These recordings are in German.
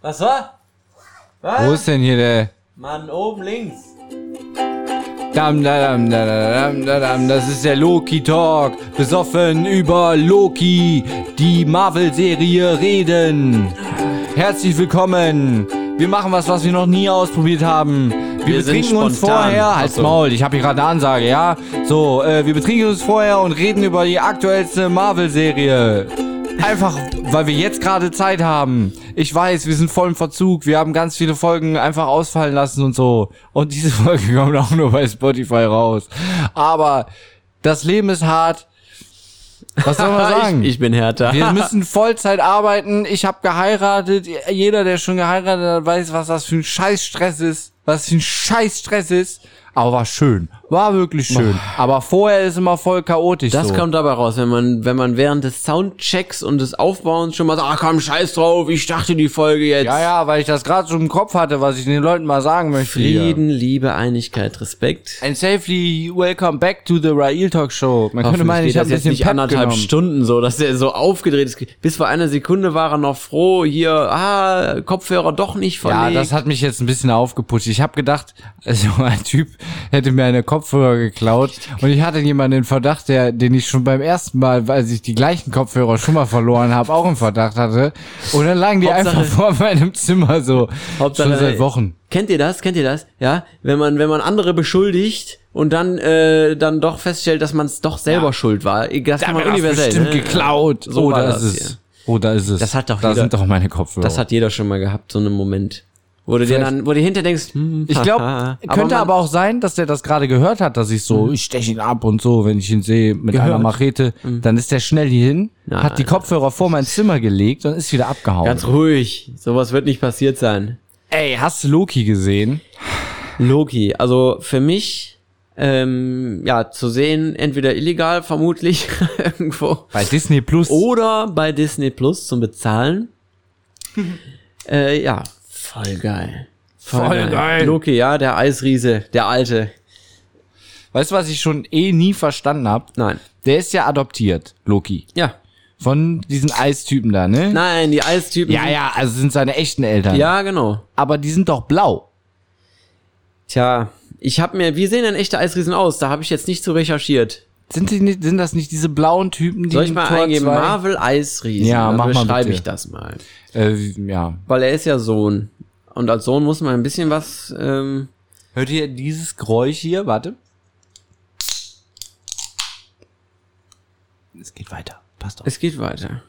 Was war? Was? Wo ist denn hier der? Mann, oben links. Das ist der Loki-Talk. Besoffen über Loki, die Marvel-Serie reden. Herzlich willkommen. Wir machen was wir noch nie ausprobiert haben. Wir betrinken uns vorher. Halt's Maul, ich habe hier gerade eine Ansage, ja? So, wir betrinken uns vorher und reden über die aktuellste Marvel-Serie. Einfach, weil wir jetzt gerade Zeit haben. Ich weiß, wir sind voll im Verzug. Wir haben ganz viele Folgen einfach ausfallen lassen und so. Und diese Folge kommt auch nur bei Spotify raus. Aber das Leben ist hart. Was soll man sagen? Ich bin härter. Wir müssen Vollzeit arbeiten. Ich habe geheiratet. Jeder, der schon geheiratet hat, weiß, was das für ein Scheißstress ist. Aber war schön. War wirklich schön. Aber vorher ist immer voll chaotisch. Das so. kommt dabei raus, wenn man während des Soundchecks und des Aufbauens schon mal sagt, komm, scheiß drauf, ich starte die Folge jetzt. Ja, weil ich das gerade so im Kopf hatte, was ich den Leuten mal sagen möchte. Frieden, Liebe, Einigkeit, Respekt. And safely welcome back to the Rail Talk Show. Man könnte meinen, ich habe jetzt nicht Pep 1,5 genommen. Stunden so, dass er so aufgedreht ist. Bis vor einer Sekunde war er noch froh, hier, Kopfhörer doch nicht verlegt. Ja, das hat mich jetzt ein bisschen aufgeputscht. Ich habe gedacht, also ein Typ hätte mir eine Kopfhörer geklaut und ich hatte jemanden in Verdacht, den ich schon beim ersten Mal, als ich die gleichen Kopfhörer schon mal verloren habe, auch im Verdacht hatte. Und dann lagen die einfach vor meinem Zimmer so. Hauptsache, schon seit Wochen. Kennt ihr das? Ja, wenn man andere beschuldigt und dann doch feststellt, dass man es doch selber schuld war. Das kann man universell. Bestimmt geklaut. So da ist es. Oh, da ist es. Das hat doch da sind doch meine Kopfhörer. Das hat jeder schon mal gehabt, so einen Moment. Wo du hinter denkst, ich glaube, könnte aber auch sein, dass der das gerade gehört hat, dass ich so, ich steche ihn ab und so, wenn ich ihn sehe mit einer Machete, dann ist der schnell hierhin, hat die Kopfhörer vor mein Zimmer gelegt und ist wieder abgehauen. Ganz ruhig, sowas wird nicht passiert sein. Ey, hast du Loki gesehen? Loki, also für mich, zu sehen, entweder illegal, vermutlich, irgendwo. Bei Disney Plus. Oder bei Disney Plus zum Bezahlen. Voll geil. Voll geil. Loki, ja, der Eisriese, der Alte. Weißt du, was ich schon nie verstanden habe? Nein. Der ist ja adoptiert, Loki. Ja. Von diesen Eistypen da, ne? Nein, die Eistypen. Ja, also sind seine echten Eltern. Ja, genau. Aber die sind doch blau. Tja, wie sehen denn echte Eisriesen aus? Da habe ich jetzt nicht so recherchiert. Sind das nicht diese blauen Typen, die Soll ich mal eingeben? Marvel Eisriesen. Ja, mach mal beschreibe bitte. ich das mal. Ja. Weil er ist ja Sohn. Und als Sohn muss man ein bisschen was, Hört ihr dieses Geräusch hier? Warte. Es geht weiter. Passt auf. Es geht weiter.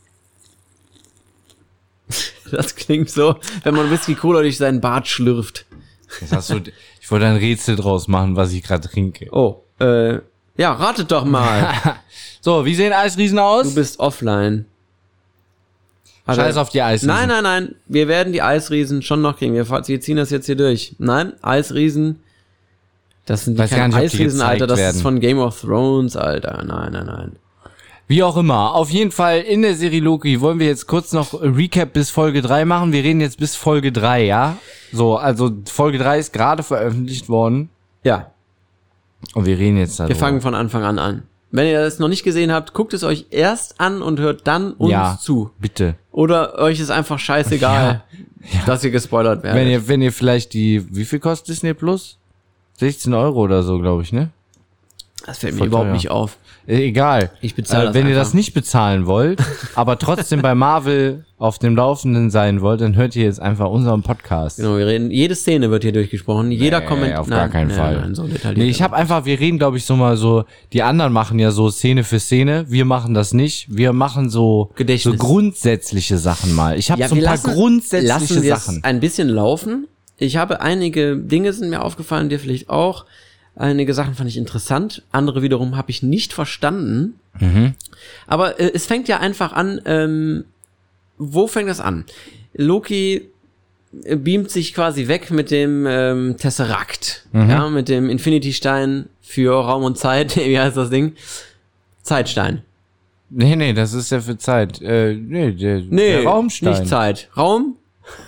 Das klingt so, wenn man Whisky Cola durch seinen Bart schlürft. Ich wollte ein Rätsel draus machen, was ich gerade trinke. Oh, ratet doch mal. So, wie sehen Eisriesen aus? Du bist offline. Scheiß auf die Eisriesen. Nein. Wir werden die Eisriesen schon noch kriegen. Wir ziehen das jetzt hier durch. Nein, Eisriesen. Das sind keine Eisriesen, Alter. Das ist von Game of Thrones, Alter. Nein. Wie auch immer. Auf jeden Fall in der Serie Loki wollen wir jetzt kurz noch Recap bis Folge 3 machen. Wir reden jetzt bis Folge 3, ja? So, also Folge 3 ist gerade veröffentlicht worden. Ja. Und wir reden jetzt darüber. Wir fangen von Anfang an. Wenn ihr das noch nicht gesehen habt, guckt es euch erst an und hört dann uns zu. Bitte. Oder euch ist einfach scheißegal, dass ihr gespoilert werdet. Wenn ihr vielleicht wie viel kostet Disney Plus? 16 Euro oder so, glaube ich, ne? Das fällt mir überhaupt nicht auf. Egal. Ich bezahle das Wenn ihr einfach. das nicht bezahlen wollt, aber trotzdem bei Marvel auf dem Laufenden sein wollt, dann hört ihr jetzt einfach unseren Podcast. Genau, wir reden, jede Szene wird hier durchgesprochen, jeder Kommentar. Auf gar keinen Fall. Nein, so detailliert. Wir reden, glaube ich, die anderen machen ja so Szene für Szene, wir machen das nicht, wir machen so grundsätzliche Sachen mal. Ich habe so ein paar grundsätzliche Sachen. Ein bisschen laufen. Ich habe einige Dinge sind mir aufgefallen, dir vielleicht auch. Einige Sachen fand ich interessant, andere wiederum habe ich nicht verstanden. Mhm. Aber es fängt ja einfach an, wo fängt das an? Loki beamt sich quasi weg mit dem Tesseract, ja, mit dem Infinity-Stein für Raum und Zeit, wie heißt das Ding? Zeitstein. Nee, das ist ja für Zeit. Der Raumstein. Nicht Zeit. Raum?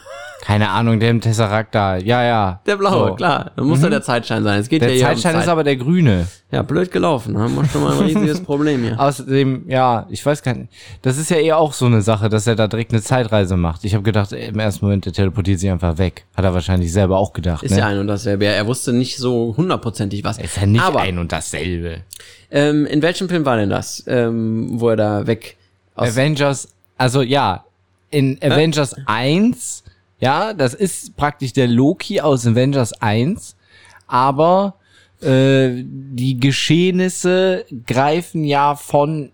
Keine Ahnung, der im Tesseract da. Ja. Der blaue, So. klar. Dann muss doch der Zeitschein sein. Es geht Der ja hier um Zeitschein Zeit. ist aber der grüne. Ja, blöd gelaufen. Haben wir schon mal ein riesiges Problem hier. Außerdem, ja, ich weiß gar nicht. Das ist ja eher auch so eine Sache, dass er da direkt eine Zeitreise macht. Ich habe gedacht, im ersten Moment, der teleportiert sich einfach weg. Hat er wahrscheinlich selber auch gedacht. Ist ja ein und dasselbe. Er wusste nicht so hundertprozentig was. Ist ja nicht aber, ein und dasselbe. in welchem Film war denn das, wo er da weg aus... Avengers, also ja, in Avengers 1, ja, das ist praktisch der Loki aus Avengers 1, aber die Geschehnisse greifen ja von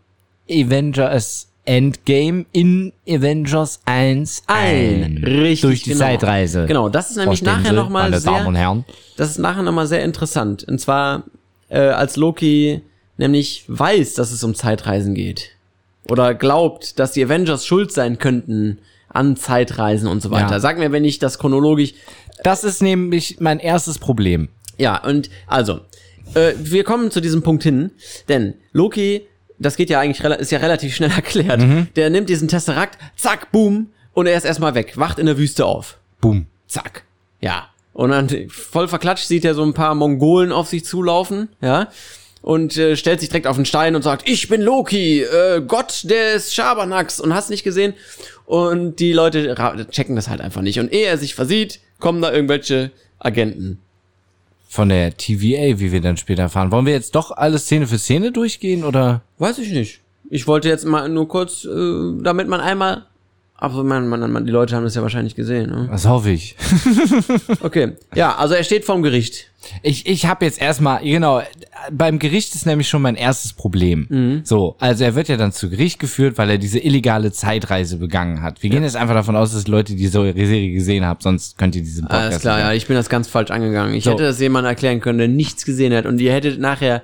Avengers Endgame in Avengers 1 ein. Richtig, Durch die genau. Zeitreise. Genau, das ist nämlich Verstehen nachher Sie, nochmal meine Damen und sehr... Herren. Das ist nachher nochmal sehr interessant. Und zwar, als Loki nämlich weiß, dass es um Zeitreisen geht. Oder glaubt, dass die Avengers schuld sein könnten an Zeitreisen und so weiter. Ja. Sag mir, wenn ich das chronologisch... Das ist nämlich mein erstes Problem. Ja, und also, wir kommen zu diesem Punkt hin, denn Loki, das geht ja eigentlich, ist ja relativ schnell erklärt. Der nimmt diesen Tesseract, zack, boom, und er ist erstmal weg, wacht in der Wüste auf. Boom. Zack. Ja. Und dann voll verklatscht sieht er so ein paar Mongolen auf sich zulaufen, ja. Und stellt sich direkt auf den Stein und sagt, ich bin Loki, Gott des Schabernacks, und hast nicht gesehen. Und die Leute checken das halt einfach nicht. Und ehe er sich versieht, kommen da irgendwelche Agenten. Von der TVA, wie wir dann später erfahren. Wollen wir jetzt doch alle Szene für Szene durchgehen, oder? Weiß ich nicht. Ich wollte jetzt mal nur kurz, damit man einmal... Aber die Leute haben das ja wahrscheinlich gesehen, ne? Das hoffe ich. Okay. Ja, also er steht vorm Gericht. Ich habe jetzt erstmal, genau, beim Gericht ist nämlich schon mein erstes Problem. So, also er wird ja dann zu Gericht geführt, weil er diese illegale Zeitreise begangen hat. Wir gehen jetzt einfach davon aus, dass Leute die Serie gesehen haben, sonst könnt ihr diesen Podcast Alles klar, ja, ich bin das ganz falsch angegangen. Ich hätte das jemandem erklären können, der nichts gesehen hat, und ihr hättet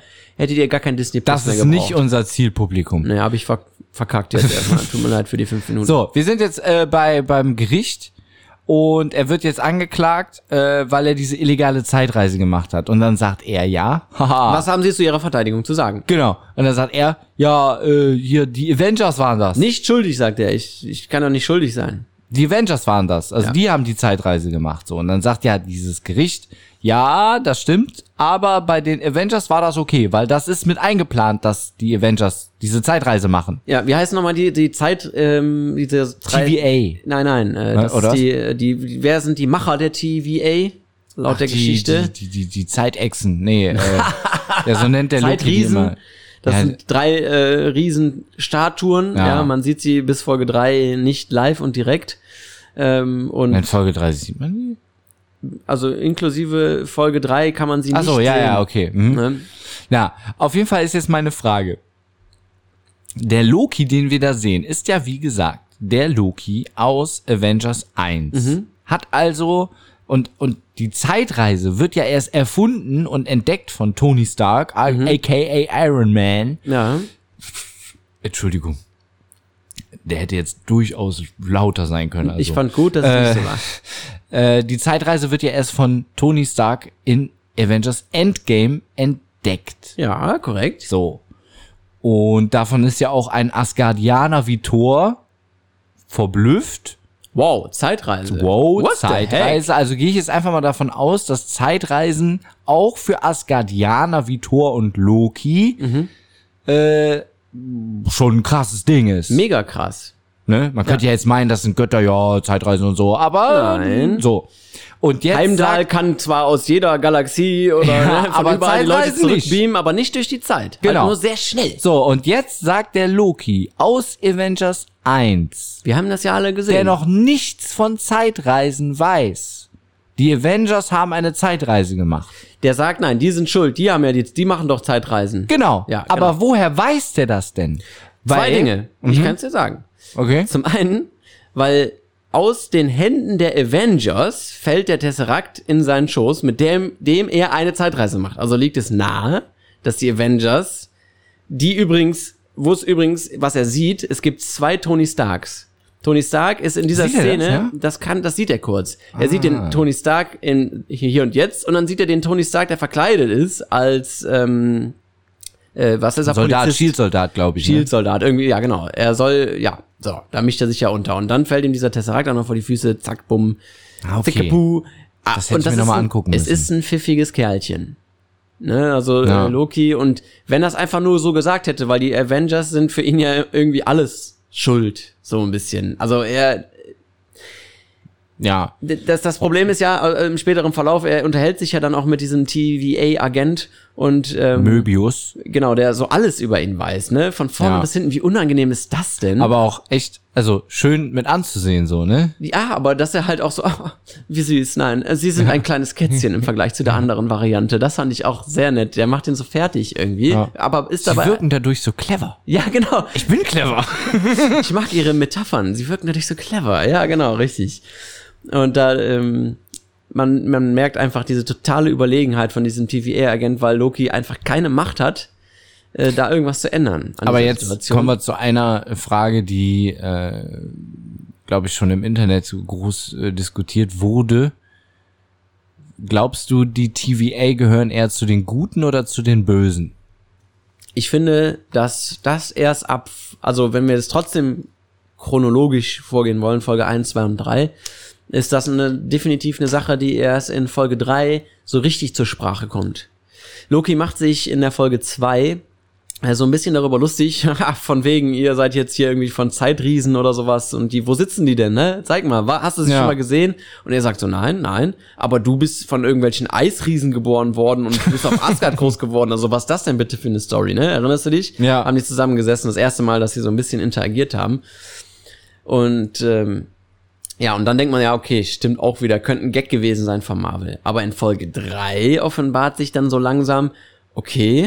ihr gar kein Disney Plus Das mehr ist gebraucht. nicht unser Zielpublikum. Nee, hab ich verkackt jetzt erstmal. Tut mir leid für die 5 Minuten. So, wir sind jetzt beim Gericht und er wird jetzt angeklagt, weil er diese illegale Zeitreise gemacht hat. Und dann sagt er ja. Haha. Was haben Sie zu Ihrer Verteidigung zu sagen? Genau. Und dann sagt er, ja, hier, die Avengers waren das. Nicht schuldig, sagt er. Ich kann doch nicht schuldig sein. Die Avengers waren das. Also Ja. die haben die Zeitreise gemacht. So. Und dann sagt ja dieses Gericht, ja, das stimmt, aber bei den Avengers war das okay, weil das ist mit eingeplant, dass die Avengers diese Zeitreise machen. Ja, wie heißt nochmal die Zeit, diese TVA. Nein, das oder ist wer sind die Macher der TVA? Laut der Geschichte. Die Zeitechsen. Nee, ja, so nennt der Loki die Zeitriesen. immer. Das Ja. sind 3 Riesenstatuen. Ja. Ja, man sieht sie bis Folge 3 nicht live und direkt. Und In Folge 30 sieht man die? also inklusive Folge 3 kann man sie Ach nicht so, sehen. ja, okay. Mhm. Ne? Na, auf jeden Fall ist jetzt meine Frage. Der Loki, den wir da sehen, ist ja wie gesagt der Loki aus Avengers 1. Hat also, und die Zeitreise wird ja erst erfunden und entdeckt von Tony Stark, aka Iron Man. Ja. Entschuldigung. Der hätte jetzt durchaus lauter sein können. Also. Ich fand gut, dass es nicht so war. Die Zeitreise wird ja erst von Tony Stark in Avengers Endgame entdeckt. Ja, korrekt. So. Und davon ist ja auch ein Asgardianer wie Thor verblüfft. Wow, Zeitreise. Wow, What the heck? Zeitreise. Also gehe ich jetzt einfach mal davon aus, dass Zeitreisen auch für Asgardianer wie Thor und Loki schon ein krasses Ding ist. Mega krass. Ne? Man könnte ja jetzt meinen, das sind Götter, ja, Zeitreisen und so, aber Nein. so. Und jetzt Heimdall kann zwar aus jeder Galaxie oder Ja, ne, von aber überall die Leute Zeitreisen nicht. zurückbeamen, aber nicht durch die Zeit. Genau. Halt nur sehr schnell. so, und jetzt sagt der Loki aus Avengers 1, Wir haben das ja alle gesehen. der noch nichts von Zeitreisen weiß. Die Avengers haben eine Zeitreise gemacht. Der sagt, nein, die sind schuld, die haben ja die machen doch Zeitreisen. Genau. Ja, Aber genau. woher weiß der das denn? Zwei Dinge. Ich kann es dir sagen. Okay. Zum einen, weil aus den Händen der Avengers fällt der Tesseract in seinen Schoß, mit dem er eine Zeitreise macht. Also liegt es nahe, dass die Avengers, was er sieht, es gibt 2 Tony Starks. Tony Stark ist in dieser Sieht er Szene, das, das sieht er kurz. Er sieht den Tony Stark in Hier und Jetzt, und dann sieht er den Tony Stark, der verkleidet ist als, was ist er? Soldat, Polizist? Shield-Soldat, glaube ich. Ne? Shield-Soldat, irgendwie, ja genau. Er soll, ja, So, da mischt er sich ja unter. Und dann fällt ihm dieser Tesseract auch noch vor die Füße, zack, bumm, Okay. zickepuh. Das hätte ich mir nochmal angucken müssen. Es ist ein pfiffiges Kerlchen. Ne, also Ja. Loki, und wenn das einfach nur so gesagt hätte, weil die Avengers sind für ihn ja irgendwie alles schuld, so ein bisschen. Also Ja. das Problem ist ja im späteren Verlauf, er unterhält sich ja dann auch mit diesem TVA-Agent und Möbius. genau, der so alles über ihn weiß, ne? Von vorne Ja. bis hinten, wie unangenehm ist das denn? Aber auch echt, also schön mit anzusehen, so, ne? Ja, aber dass er halt auch so, wie süß, nein, sie sind ein kleines Kätzchen im Vergleich zu der anderen Variante. Das fand ich auch sehr nett. Der macht ihn so fertig irgendwie, Ja. aber ist Sie dabei... wirken dadurch so clever. Ja, genau. Ich bin clever. Ich mag ihre Metaphern. Sie wirken natürlich so clever. Ja, genau, richtig. Und da, man merkt einfach diese totale Überlegenheit von diesem TVA-Agent, weil Loki einfach keine Macht hat, da irgendwas zu ändern. Aber jetzt kommen wir zu einer Frage, die, glaube ich, schon im Internet so groß diskutiert wurde. Glaubst du, die TVA gehören eher zu den Guten oder zu den Bösen? Ich finde, dass das erst also wenn wir jetzt trotzdem chronologisch vorgehen wollen, Folge 1, 2 und 3, ist das definitiv eine Sache, die erst in Folge 3 so richtig zur Sprache kommt. Loki macht sich in der Folge 2 so ein bisschen darüber lustig, von wegen, ihr seid jetzt hier irgendwie von Zeitriesen oder sowas, und wo sitzen die denn, ne? Zeig mal, hast du sie schon mal gesehen? Und er sagt so, nein, aber du bist von irgendwelchen Eisriesen geboren worden und du bist auf Asgard groß geworden, also was ist das denn bitte für eine Story, ne? Erinnerst du dich? Ja. Haben die zusammengesessen, das erste Mal, dass sie so ein bisschen interagiert haben. Und, ja, und dann denkt man ja, okay, stimmt auch wieder, könnte ein Gag gewesen sein von Marvel. Aber in Folge 3 offenbart sich dann so langsam, okay,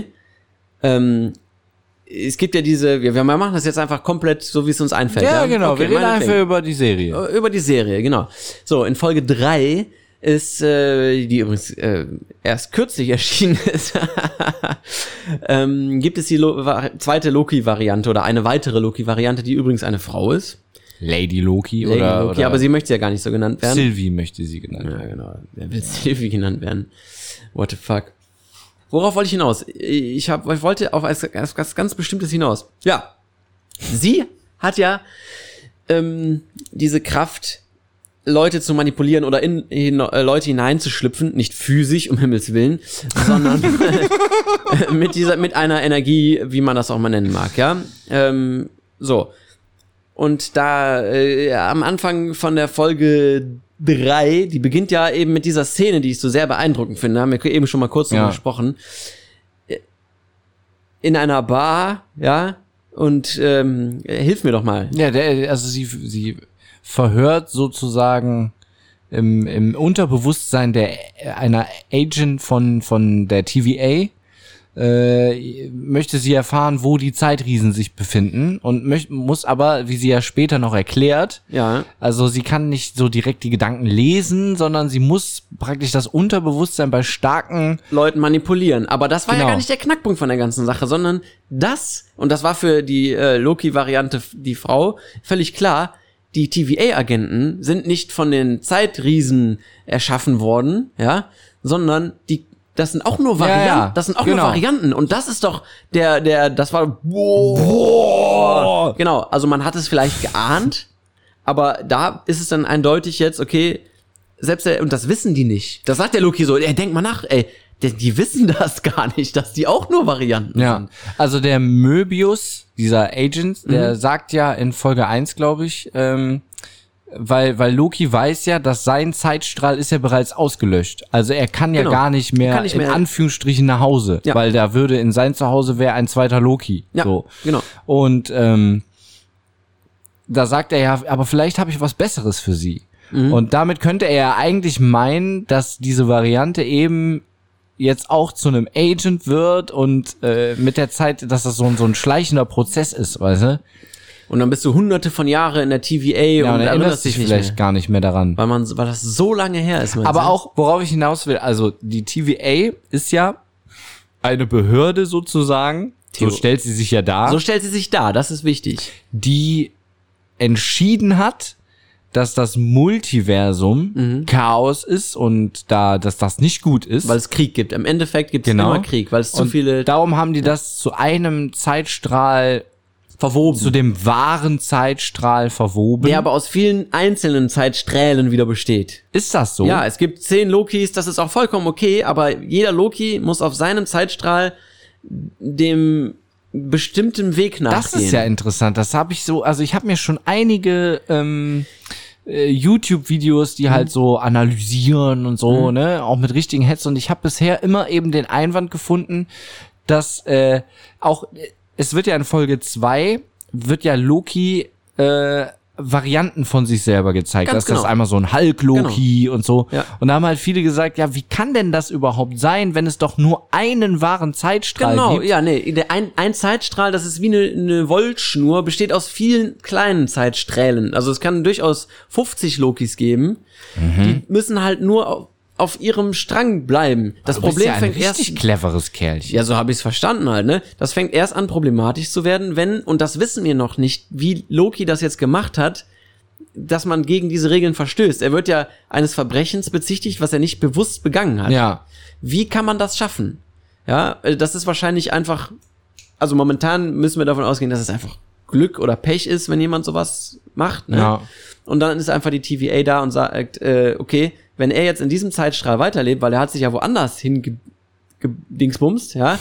es gibt ja wir machen das jetzt einfach komplett so, wie es uns einfällt. Ja, genau, okay, wir reden einfach über die Serie. Über die Serie, genau. So, in Folge 3 ist, die übrigens erst kürzlich erschienen ist, gibt es die zweite Loki-Variante oder eine weitere Loki-Variante, die übrigens eine Frau ist. Lady Loki Lady oder Loki, aber sie möchte ja gar nicht so genannt werden. Sylvie möchte sie genannt werden. Ja, genau. Wer will Sylvie genannt werden? What the fuck? Worauf wollte ich hinaus? Ich wollte auf etwas ganz Bestimmtes hinaus. Ja. Sie hat ja diese Kraft, Leute zu manipulieren oder in Leute hineinzuschlüpfen, nicht physisch, um Himmels Willen, sondern mit einer Energie, wie man das auch mal nennen mag, ja. So. Und da am Anfang von der Folge 3, die beginnt ja eben mit dieser Szene, die ich so sehr beeindruckend finde, haben wir eben schon mal kurz drüber gesprochen, in einer Bar, ja, und hilf mir doch mal. Ja, also sie verhört sozusagen im Unterbewusstsein einer Agent von der TVA, möchte sie erfahren, wo die Zeitriesen sich befinden, und muss aber, wie sie ja später noch erklärt, Ja. also sie kann nicht so direkt die Gedanken lesen, sondern sie muss praktisch das Unterbewusstsein bei starken Leuten manipulieren. Aber das war ja Genau. gar nicht der Knackpunkt von der ganzen Sache, sondern und das war für die Loki-Variante, die Frau, völlig klar, die TVA-Agenten sind nicht von den Zeitriesen erschaffen worden, ja, sondern das sind auch nur Varianten, Ja, das sind auch genau. nur Varianten, und das ist doch das war, genau, also man hat es vielleicht geahnt, aber da ist es dann eindeutig jetzt, okay, und das wissen die nicht. Das sagt der Loki so, denk mal nach, die wissen das gar nicht, dass die auch nur Varianten Ja, sind. also der Möbius, dieser Agent, der sagt ja in Folge 1, glaube ich, weil Loki weiß ja, dass sein Zeitstrahl ist ja bereits ausgelöscht. Also er kann ja Genau. gar nicht mehr, in Anführungsstrichen nach Hause, Ja. weil da würde in sein Zuhause wäre ein zweiter Loki. Ja, so. genau. Und da sagt er ja, aber vielleicht habe ich was Besseres für sie. Und damit könnte er ja eigentlich meinen, dass diese Variante eben jetzt auch zu einem Agent wird und mit der Zeit, dass das so ein schleichender Prozess ist, weißt du? Und dann bist du hunderte von Jahren in der TVA Ja, und und erinnerst dich nicht vielleicht mehr. gar nicht mehr daran. Weil das so lange her ist. Aber auch, worauf ich hinaus will, also die TVA ist ja eine Behörde sozusagen, so stellt sie sich ja dar, so stellt sie sich dar, das ist wichtig. die entschieden hat, dass das Multiversum Chaos ist und dass das nicht gut ist. Weil es Krieg gibt. Im Endeffekt gibt es immer Krieg, weil es zu und viele... darum haben die das zu einem Zeitstrahl verwoben. Zu dem wahren Zeitstrahl verwoben. Der aber aus vielen einzelnen Zeitstrählen wieder besteht. Ist das so? Ja, es gibt 10 Lokis, das ist auch vollkommen okay, aber jeder Loki muss auf seinem Zeitstrahl dem bestimmten Weg nachgehen. Das ist ja interessant. Das habe ich so, also ich habe mir schon einige YouTube-Videos, die halt so analysieren und so, ne, auch mit richtigen Heads, und ich habe bisher immer eben den Einwand gefunden, dass es wird ja in Folge 2 wird ja Loki Varianten von sich selber gezeigt. Ganz Das ist genau. einmal so ein Hulk-Loki und so. Ja. Und da haben halt viele gesagt, ja, wie kann denn das überhaupt sein, wenn es doch nur einen wahren Zeitstrahl Genau, gibt? ja, nee, ein Zeitstrahl, das ist wie eine Voltschnur, besteht aus vielen kleinen Zeitstrählen. Also es kann durchaus 50 Lokis geben. Die müssen halt nur auf ihrem Strang bleiben. Das Du bist Problem ja ein fängt richtig cleveres Kerlchen. Ja, so habe ich es verstanden halt, ne? Das fängt erst an, problematisch zu werden, wenn, und das wissen wir noch nicht, wie Loki das jetzt gemacht hat, dass man gegen diese Regeln verstößt. Er wird ja eines Verbrechens bezichtigt, was er nicht bewusst begangen hat. Ja. Wie kann man das schaffen? Ja, das ist wahrscheinlich einfach, also momentan müssen wir davon ausgehen, dass es einfach Glück oder Pech ist, wenn jemand sowas macht, ne? Ja. Und dann ist einfach die TVA da und sagt, okay, wenn er jetzt in diesem Zeitstrahl weiterlebt, weil er hat sich ja woanders dingsbumst, ja,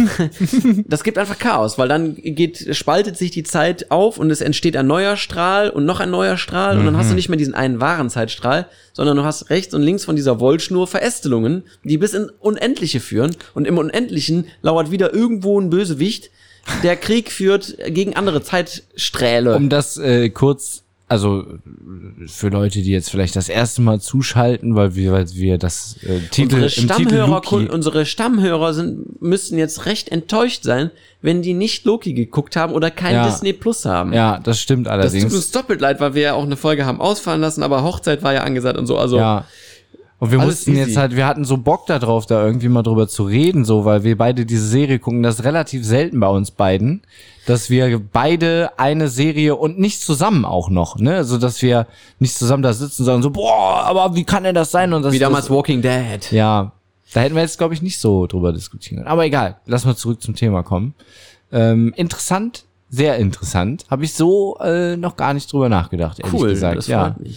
das gibt einfach Chaos, weil dann spaltet sich die Zeit auf und es entsteht ein neuer Strahl und noch ein neuer Strahl und dann hast du nicht mehr diesen einen wahren Zeitstrahl, sondern du hast rechts und links von dieser Voltschnur Verästelungen, die bis ins Unendliche führen, und im Unendlichen lauert wieder irgendwo ein Bösewicht, der Krieg führt gegen andere Zeitsträhle. Um das kurz, also für Leute, die jetzt vielleicht das erste Mal zuschalten, weil wir das Titel Unsere Stammhörer müssten jetzt recht enttäuscht sein, wenn die nicht Loki geguckt haben oder kein Disney Plus haben. Ja, das stimmt Das allerdings. tut uns doppelt leid, weil wir ja auch eine Folge haben ausfallen lassen, aber Hochzeit war ja angesagt und so, also. Ja. Und wir Alles mussten easy. jetzt halt, wir hatten so Bock da drauf, da irgendwie mal drüber zu reden, so, weil wir beide diese Serie gucken. Das ist relativ selten bei uns beiden, dass wir beide eine Serie und nicht zusammen auch noch, ne, also dass wir nicht zusammen da sitzen, sondern so, boah, aber wie kann denn das sein? Und das Wie damals Walking Dead. Ja, da hätten wir jetzt, glaube ich, nicht so drüber diskutieren können. Aber egal, lass mal zurück zum Thema kommen. Interessant, sehr interessant. Habe ich so noch gar nicht drüber nachgedacht, ehrlich gesagt. Das Ja. freut mich.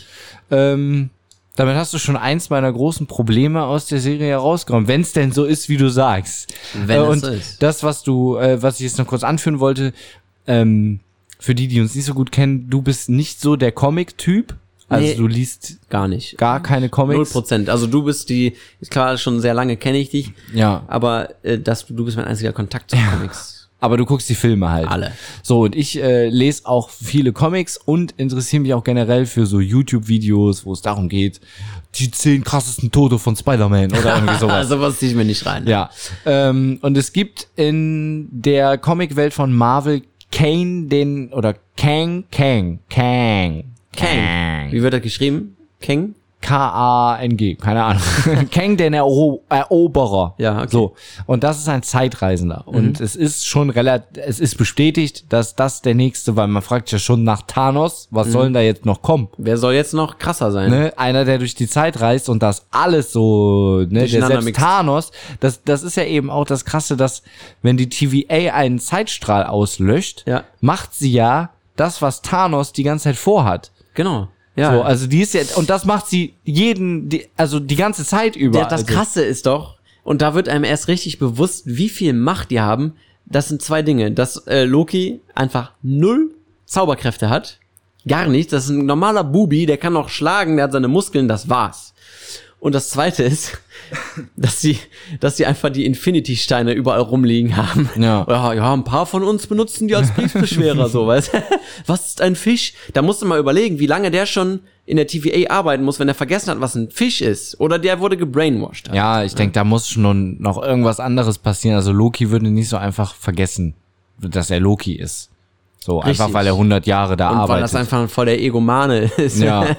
Damit hast du schon eins meiner großen Probleme aus der Serie herausgenommen, wenn es denn so ist, wie du sagst. Wenn es und so ist. das, was ich jetzt noch kurz anführen wollte, für die uns nicht so gut kennen, du bist nicht so der Comic-Typ. Also Nee. du liest Gar nicht. gar keine Comics. 0%. Also du bist klar, schon sehr lange kenne ich dich, Ja. aber du bist mein einziger Kontakt zu Comics. Aber du guckst die Filme halt. Alle. So, und ich lese auch viele Comics und interessiere mich auch generell für so YouTube-Videos, wo es darum geht, die 10 krassesten Tode von Spider-Man oder irgendwie sowas. Sowas ziehe ich mir nicht rein. Ja. Und es gibt in der Comicwelt von Marvel Kang. Wie wird das geschrieben? Kang? K-A-N-G, keine Ahnung. Kang, den Eroberer. Ja, okay. So. Und das ist ein Zeitreisender. Und es ist schon es ist bestätigt, dass das der nächste, weil man fragt ja schon nach Thanos, was soll denn da jetzt noch kommen? Wer soll jetzt noch krasser sein? Ne? Einer, der durch die Zeit reist und das alles so, ne, der Durcheinander selbst mixt. Thanos, das ist ja eben auch das Krasse, dass wenn die TVA einen Zeitstrahl auslöscht, Ja. macht sie ja das, was Thanos die ganze Zeit vorhat. Genau. Ja. So, also die ist ja, und das macht sie die ganze Zeit über. Das also, Krasse ist doch, und da wird einem erst richtig bewusst, wie viel Macht die haben. Das sind 2 Dinge. Dass Loki einfach 0 Zauberkräfte hat. Gar nicht. Das ist ein normaler Bubi, der kann noch schlagen, der hat seine Muskeln, das war's. Und das Zweite ist, dass sie einfach die Infinity-Steine überall rumliegen haben. Ja. Ja, ein paar von uns benutzen die als Briefbeschwerer, so, weißt du? Was ist ein Fisch? Da musst du mal überlegen, wie lange der schon in der TVA arbeiten muss, wenn er vergessen hat, was ein Fisch ist. Oder der wurde gebrainwashed. ja, ich denke, da muss schon noch irgendwas anderes passieren. Also Loki würde nicht so einfach vergessen, dass er Loki ist. So, Richtig. einfach weil er 100 Jahre da Und arbeitet. weil das einfach voll der Egomane ist. ja.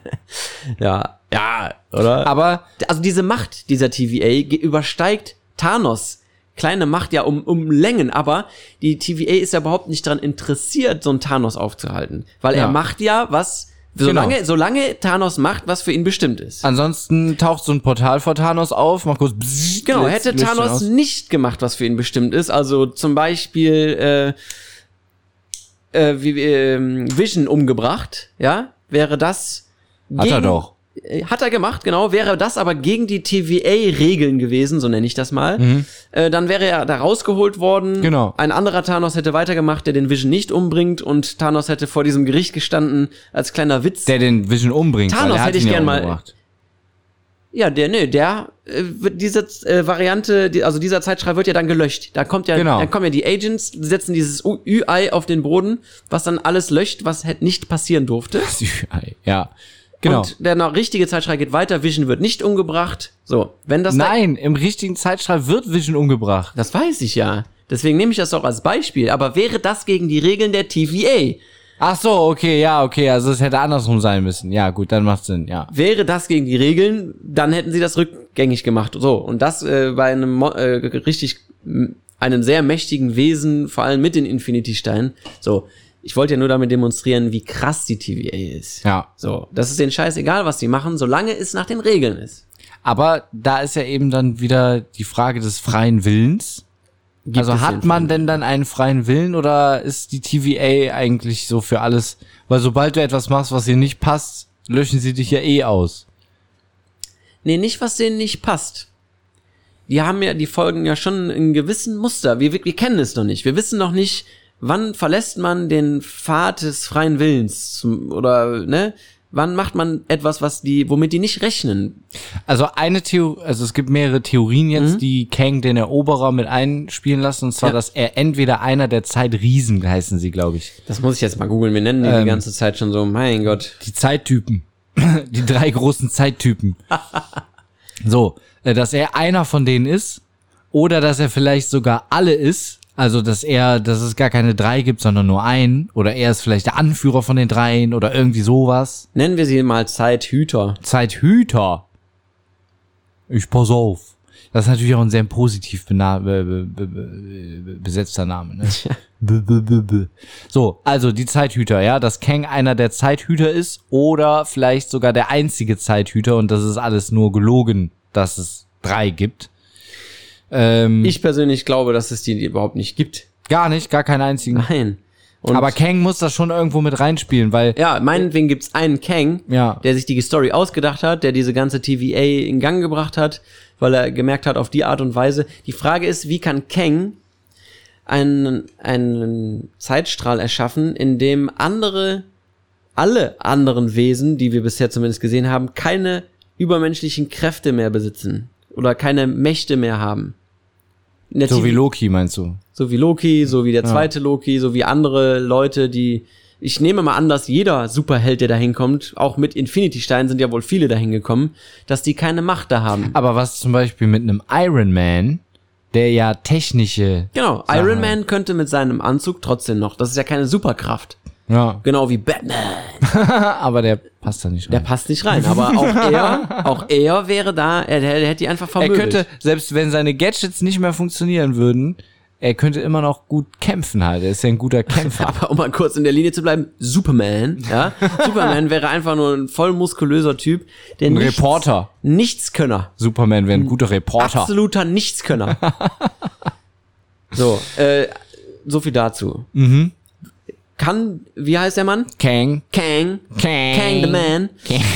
Ja, oder? Aber Also diese Macht dieser TVA übersteigt Thanos. Kleine Macht ja um Längen, aber die TVA ist ja überhaupt nicht daran interessiert, so einen Thanos aufzuhalten. Weil er Ja. macht ja was, solange Thanos macht, was für ihn bestimmt ist. ansonsten taucht so ein Portal vor Thanos auf, macht kurz bzzzt, Genau, löst hätte ihn Thanos aus. nicht gemacht, was für ihn bestimmt ist, also zum Beispiel Vision umgebracht, ja, wäre das Hat er doch. Hat er gemacht, genau. Wäre das aber gegen die TVA-Regeln gewesen, so nenne ich das mal, dann wäre er da rausgeholt worden. Genau. Ein anderer Thanos hätte weitergemacht, der den Vision nicht umbringt und Thanos hätte vor diesem Gericht gestanden als kleiner Witz. Der den Vision umbringt. Thanos weil er hat hätte ich ihn gern ja mal. umgebracht. Ja, diese Variante, also dieser Zeitstrahl wird ja dann gelöscht. Da kommt ja, Genau. dann kommen ja die Agents, die setzen dieses UI auf den Boden, was dann alles löscht, was hätte nicht passieren durfte. Das Ü-Ei, ja. Genau. Und der noch richtige Zeitstrahl geht weiter, Vision wird nicht umgebracht. So, wenn das Nein, im richtigen Zeitstrahl wird Vision umgebracht. das weiß ich ja. Deswegen nehme ich das doch als Beispiel. Aber wäre das gegen die Regeln der TVA? Ach so, okay, also es hätte andersrum sein müssen. Ja, gut, dann macht Sinn, ja. Wäre das gegen die Regeln, dann hätten sie das rückgängig gemacht. So, und das bei einem einem sehr mächtigen Wesen, vor allem mit den Infinity-Steinen. So, ich wollte ja nur damit demonstrieren, wie krass die TVA ist. Ja. So, das ist denen scheißegal, was die machen, solange es nach den Regeln ist. Aber da ist ja eben dann wieder die Frage des freien Willens. Gibt Also es hat den man freien denn dann einen freien Willen oder ist die TVA eigentlich so für alles? Weil sobald du etwas machst, was dir nicht passt, löschen sie dich ja eh aus. Nee, nicht, was denen nicht passt. Die folgen ja schon in gewissen Muster. Wir kennen es noch nicht. Wir wissen noch nicht, wann verlässt man den Pfad des freien Willens wann macht man etwas, womit die nicht rechnen? Also es gibt mehrere Theorien jetzt, die Kang den Eroberer mit einspielen lassen, und zwar, dass er entweder einer der Zeitriesen, heißen sie, glaube ich. Das muss ich jetzt mal googeln. Wir nennen die ganze Zeit schon so, mein Gott. Die Zeittypen. Die 3 großen Zeittypen. So, dass er einer von denen ist, oder dass er vielleicht sogar alle ist. Also, dass es gar keine 3 gibt, sondern nur einen. Oder er ist vielleicht der Anführer von den 3 oder irgendwie sowas. Nennen wir sie mal Zeithüter. Zeithüter. Ich pass auf. Das ist natürlich auch ein sehr positiv besetzter Name. Ne? So, also die Zeithüter, ja. Dass Kang einer der Zeithüter ist oder vielleicht sogar der einzige Zeithüter und das ist alles nur gelogen, dass es 3 gibt. Ich persönlich glaube, dass es die überhaupt nicht gibt. Gar nicht, gar keinen einzigen. Nein. Aber Kang muss das schon irgendwo mit reinspielen, weil... Ja, meinetwegen gibt's einen Kang, der sich die Story ausgedacht hat, der diese ganze TVA in Gang gebracht hat, weil er gemerkt hat, auf die Art und Weise. Die Frage ist, wie kann Kang einen Zeitstrahl erschaffen, in dem alle anderen Wesen, die wir bisher zumindest gesehen haben, keine übermenschlichen Kräfte mehr besitzen oder keine Mächte mehr haben. So wie Loki, meinst du? So wie Loki, so wie der zweite Loki, so wie andere Leute, ich nehme mal an, dass jeder Superheld, der da hinkommt, auch mit Infinity-Steinen sind ja wohl viele dahin gekommen, dass die keine Macht da haben. Aber was zum Beispiel mit einem Iron Man, der ja technische... Genau, Iron Man könnte mit seinem Anzug trotzdem noch, das ist ja keine Superkraft. Ja. Genau wie Batman. Aber der passt da nicht rein. Der passt nicht rein, aber auch er wäre da, er hätte die einfach vermöbelt. Er könnte, selbst wenn seine Gadgets nicht mehr funktionieren würden, er könnte immer noch gut kämpfen halt. Er ist ja ein guter Kämpfer. Aber um mal kurz in der Linie zu bleiben, Superman, ja. Superman wäre einfach nur ein voll muskulöser Typ, der Reporter. Nichtskönner. Superman wäre ein guter Reporter. Absoluter Nichtskönner. So viel dazu. Wie heißt der Mann? Kang the Man.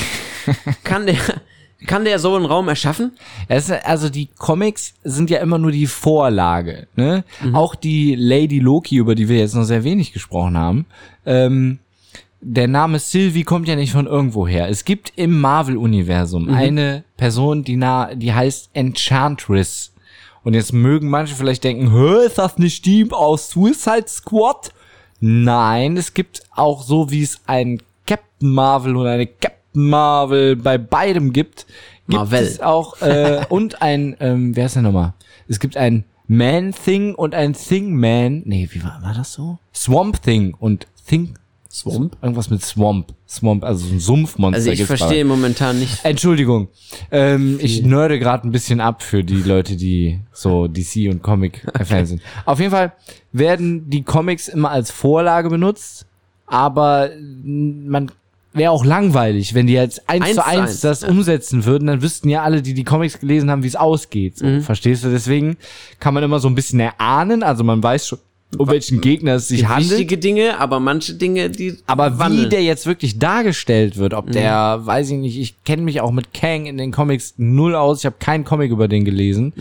Kann der so einen Raum erschaffen? Also die Comics sind ja immer nur die Vorlage, ne? Auch die Lady Loki, über die wir jetzt noch sehr wenig gesprochen haben, der Name Sylvie kommt ja nicht von irgendwo her. Es gibt im Marvel-Universum eine Person, die heißt Enchantress. Und jetzt mögen manche vielleicht denken, ist das nicht die aus Suicide Squad? Nein, es gibt auch so, wie es ein Captain Marvel und eine Captain Marvel bei beidem gibt es auch und ein, wer ist der nochmal? Es gibt ein Man-Thing und ein Thing-Man. Nee, wie war das so? Swamp-Thing und Thing... Swamp? Irgendwas mit Swamp, also so ein Sumpfmonster. Also ich verstehe momentan nicht. Entschuldigung, ich nerde gerade ein bisschen ab für die Leute, die so DC und Comic-Fans sind. Auf jeden Fall werden die Comics immer als Vorlage benutzt, aber wäre auch langweilig, wenn die jetzt 1:1 das umsetzen würden, dann wüssten ja alle, die Comics gelesen haben, wie es ausgeht. So, verstehst du? Deswegen kann man immer so ein bisschen erahnen, also man weiß um welchen Gegner es sich handelt. Wichtige Dinge, aber manche Dinge, die Aber wandeln. wie der jetzt wirklich dargestellt wird, ob der, weiß ich nicht, ich kenne mich auch mit Kang in den Comics null aus, ich habe keinen Comic über den gelesen.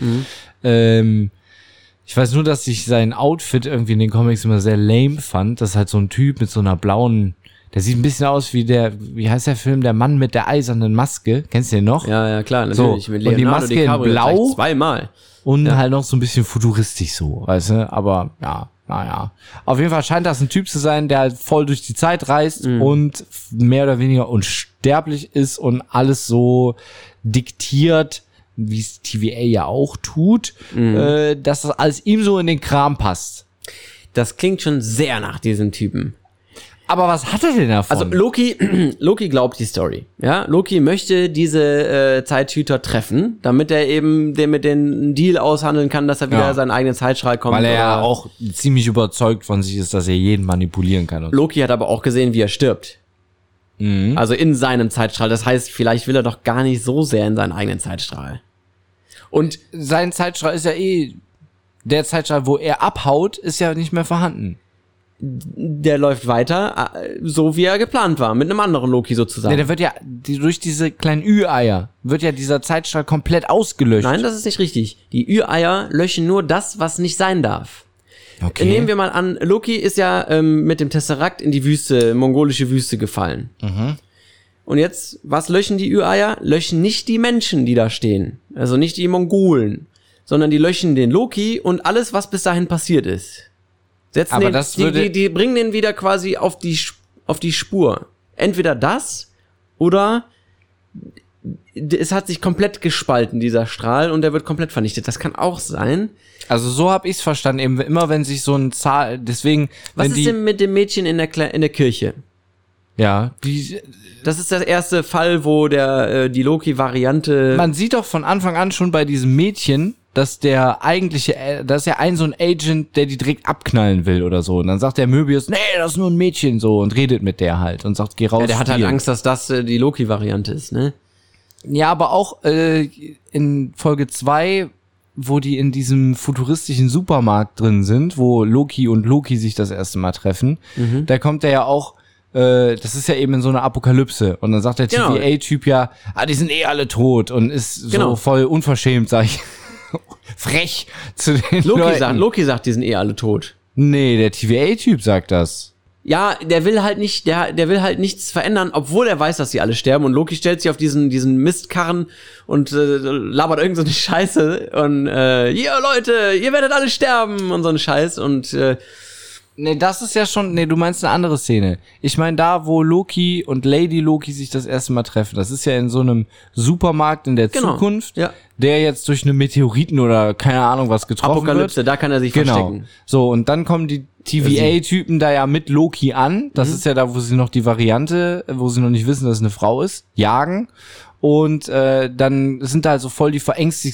Ich weiß nur, dass ich sein Outfit irgendwie in den Comics immer sehr lame fand. Das ist halt so ein Typ mit so einer blauen, der sieht ein bisschen aus wie wie heißt der Film, der Mann mit der eisernen Maske. Kennst du den noch? Ja, klar, natürlich. So, Mit und die Leonardo Maske in DiCaprio Blau. gleich zweimal. Und halt noch so ein bisschen futuristisch so, weißt du? Aber ja, naja. Auf jeden Fall scheint das ein Typ zu sein, der halt voll durch die Zeit reist und mehr oder weniger unsterblich ist und alles so diktiert, wie es TVA ja auch tut, dass das alles ihm so in den Kram passt. Das klingt schon sehr nach diesem Typen. Aber was hat er denn davon? Also Loki glaubt die Story. Ja, Loki möchte diese Zeithüter treffen, damit er eben mit den einen Deal aushandeln kann, dass er wieder seinen eigenen Zeitstrahl kommt. Weil er ja auch ziemlich überzeugt von sich ist, dass er jeden manipulieren kann. Und Loki hat aber auch gesehen, wie er stirbt. Also in seinem Zeitstrahl. Das heißt, vielleicht will er doch gar nicht so sehr in seinen eigenen Zeitstrahl. Und sein Zeitstrahl ist ja der Zeitstrahl, wo er abhaut, ist ja nicht mehr vorhanden. der läuft weiter, so wie er geplant war, mit einem anderen Loki sozusagen. Ja, der wird ja, durch diese kleinen Ü-Eier, wird ja dieser Zeitstrahl komplett ausgelöscht. Nein, das ist nicht richtig. Die Ü-Eier löschen nur das, was nicht sein darf. Okay. Nehmen wir mal an, Loki ist ja mit dem Tesseract in die Wüste, mongolische Wüste gefallen. Und jetzt, was löschen die Ü-Eier? Löschen nicht die Menschen, die da stehen. Also nicht die Mongolen, sondern die löschen den Loki und alles, was bis dahin passiert ist. Setzen Aber den, das würde die bringen den wieder quasi auf die Spur. Entweder das oder es hat sich komplett gespalten, dieser Strahl, und der wird komplett vernichtet. Das kann auch sein. Also so habe ich's verstanden, eben immer wenn sich so ein Zahl, deswegen, Was wenn ist die, denn mit dem Mädchen in der Kirche? ja, die, Das ist der erste Fall, wo die Loki-Variante... man sieht doch von Anfang an schon bei diesem Mädchen, dass der eigentliche, das ist ja so ein Agent, der die direkt abknallen will oder so. Und dann sagt der Möbius, nee, das ist nur ein Mädchen so, und redet mit der halt und sagt, geh raus. Ja, der hat halt spielen. Angst, dass das die Loki-Variante ist, ne? Ja, aber auch in Folge 2, wo die in diesem futuristischen Supermarkt drin sind, wo Loki und Loki sich das erste Mal treffen, da kommt der ja auch, das ist ja eben in so einer Apokalypse, und dann sagt der Genau. TVA-Typ ja, die sind eh alle tot, und ist so voll unverschämt, sag ich, frech zu den Leuten. Loki sagt, die sind eh alle tot. Nee, der TVA-Typ sagt das. Ja, der will halt nicht, der will halt nichts verändern, obwohl er weiß, dass sie alle sterben, und Loki stellt sich auf diesen Mistkarren und labert irgend so eine Scheiße und hier Leute, ihr werdet alle sterben und so einen Scheiß, und Nee, das ist ja schon, du meinst eine andere Szene. Ich meine da, wo Loki und Lady Loki sich das erste Mal treffen. Das ist ja in so einem Supermarkt in der Zukunft, ja. der jetzt durch eine Meteoriten oder keine Ahnung was getroffen Apokalypse, wird. da kann er sich Genau. verstecken. So, und dann kommen die TVA-Typen da ja mit Loki an. Das ist ja da, wo sie noch die Variante, wo sie noch nicht wissen, dass es eine Frau ist, jagen. Und dann sind da also voll die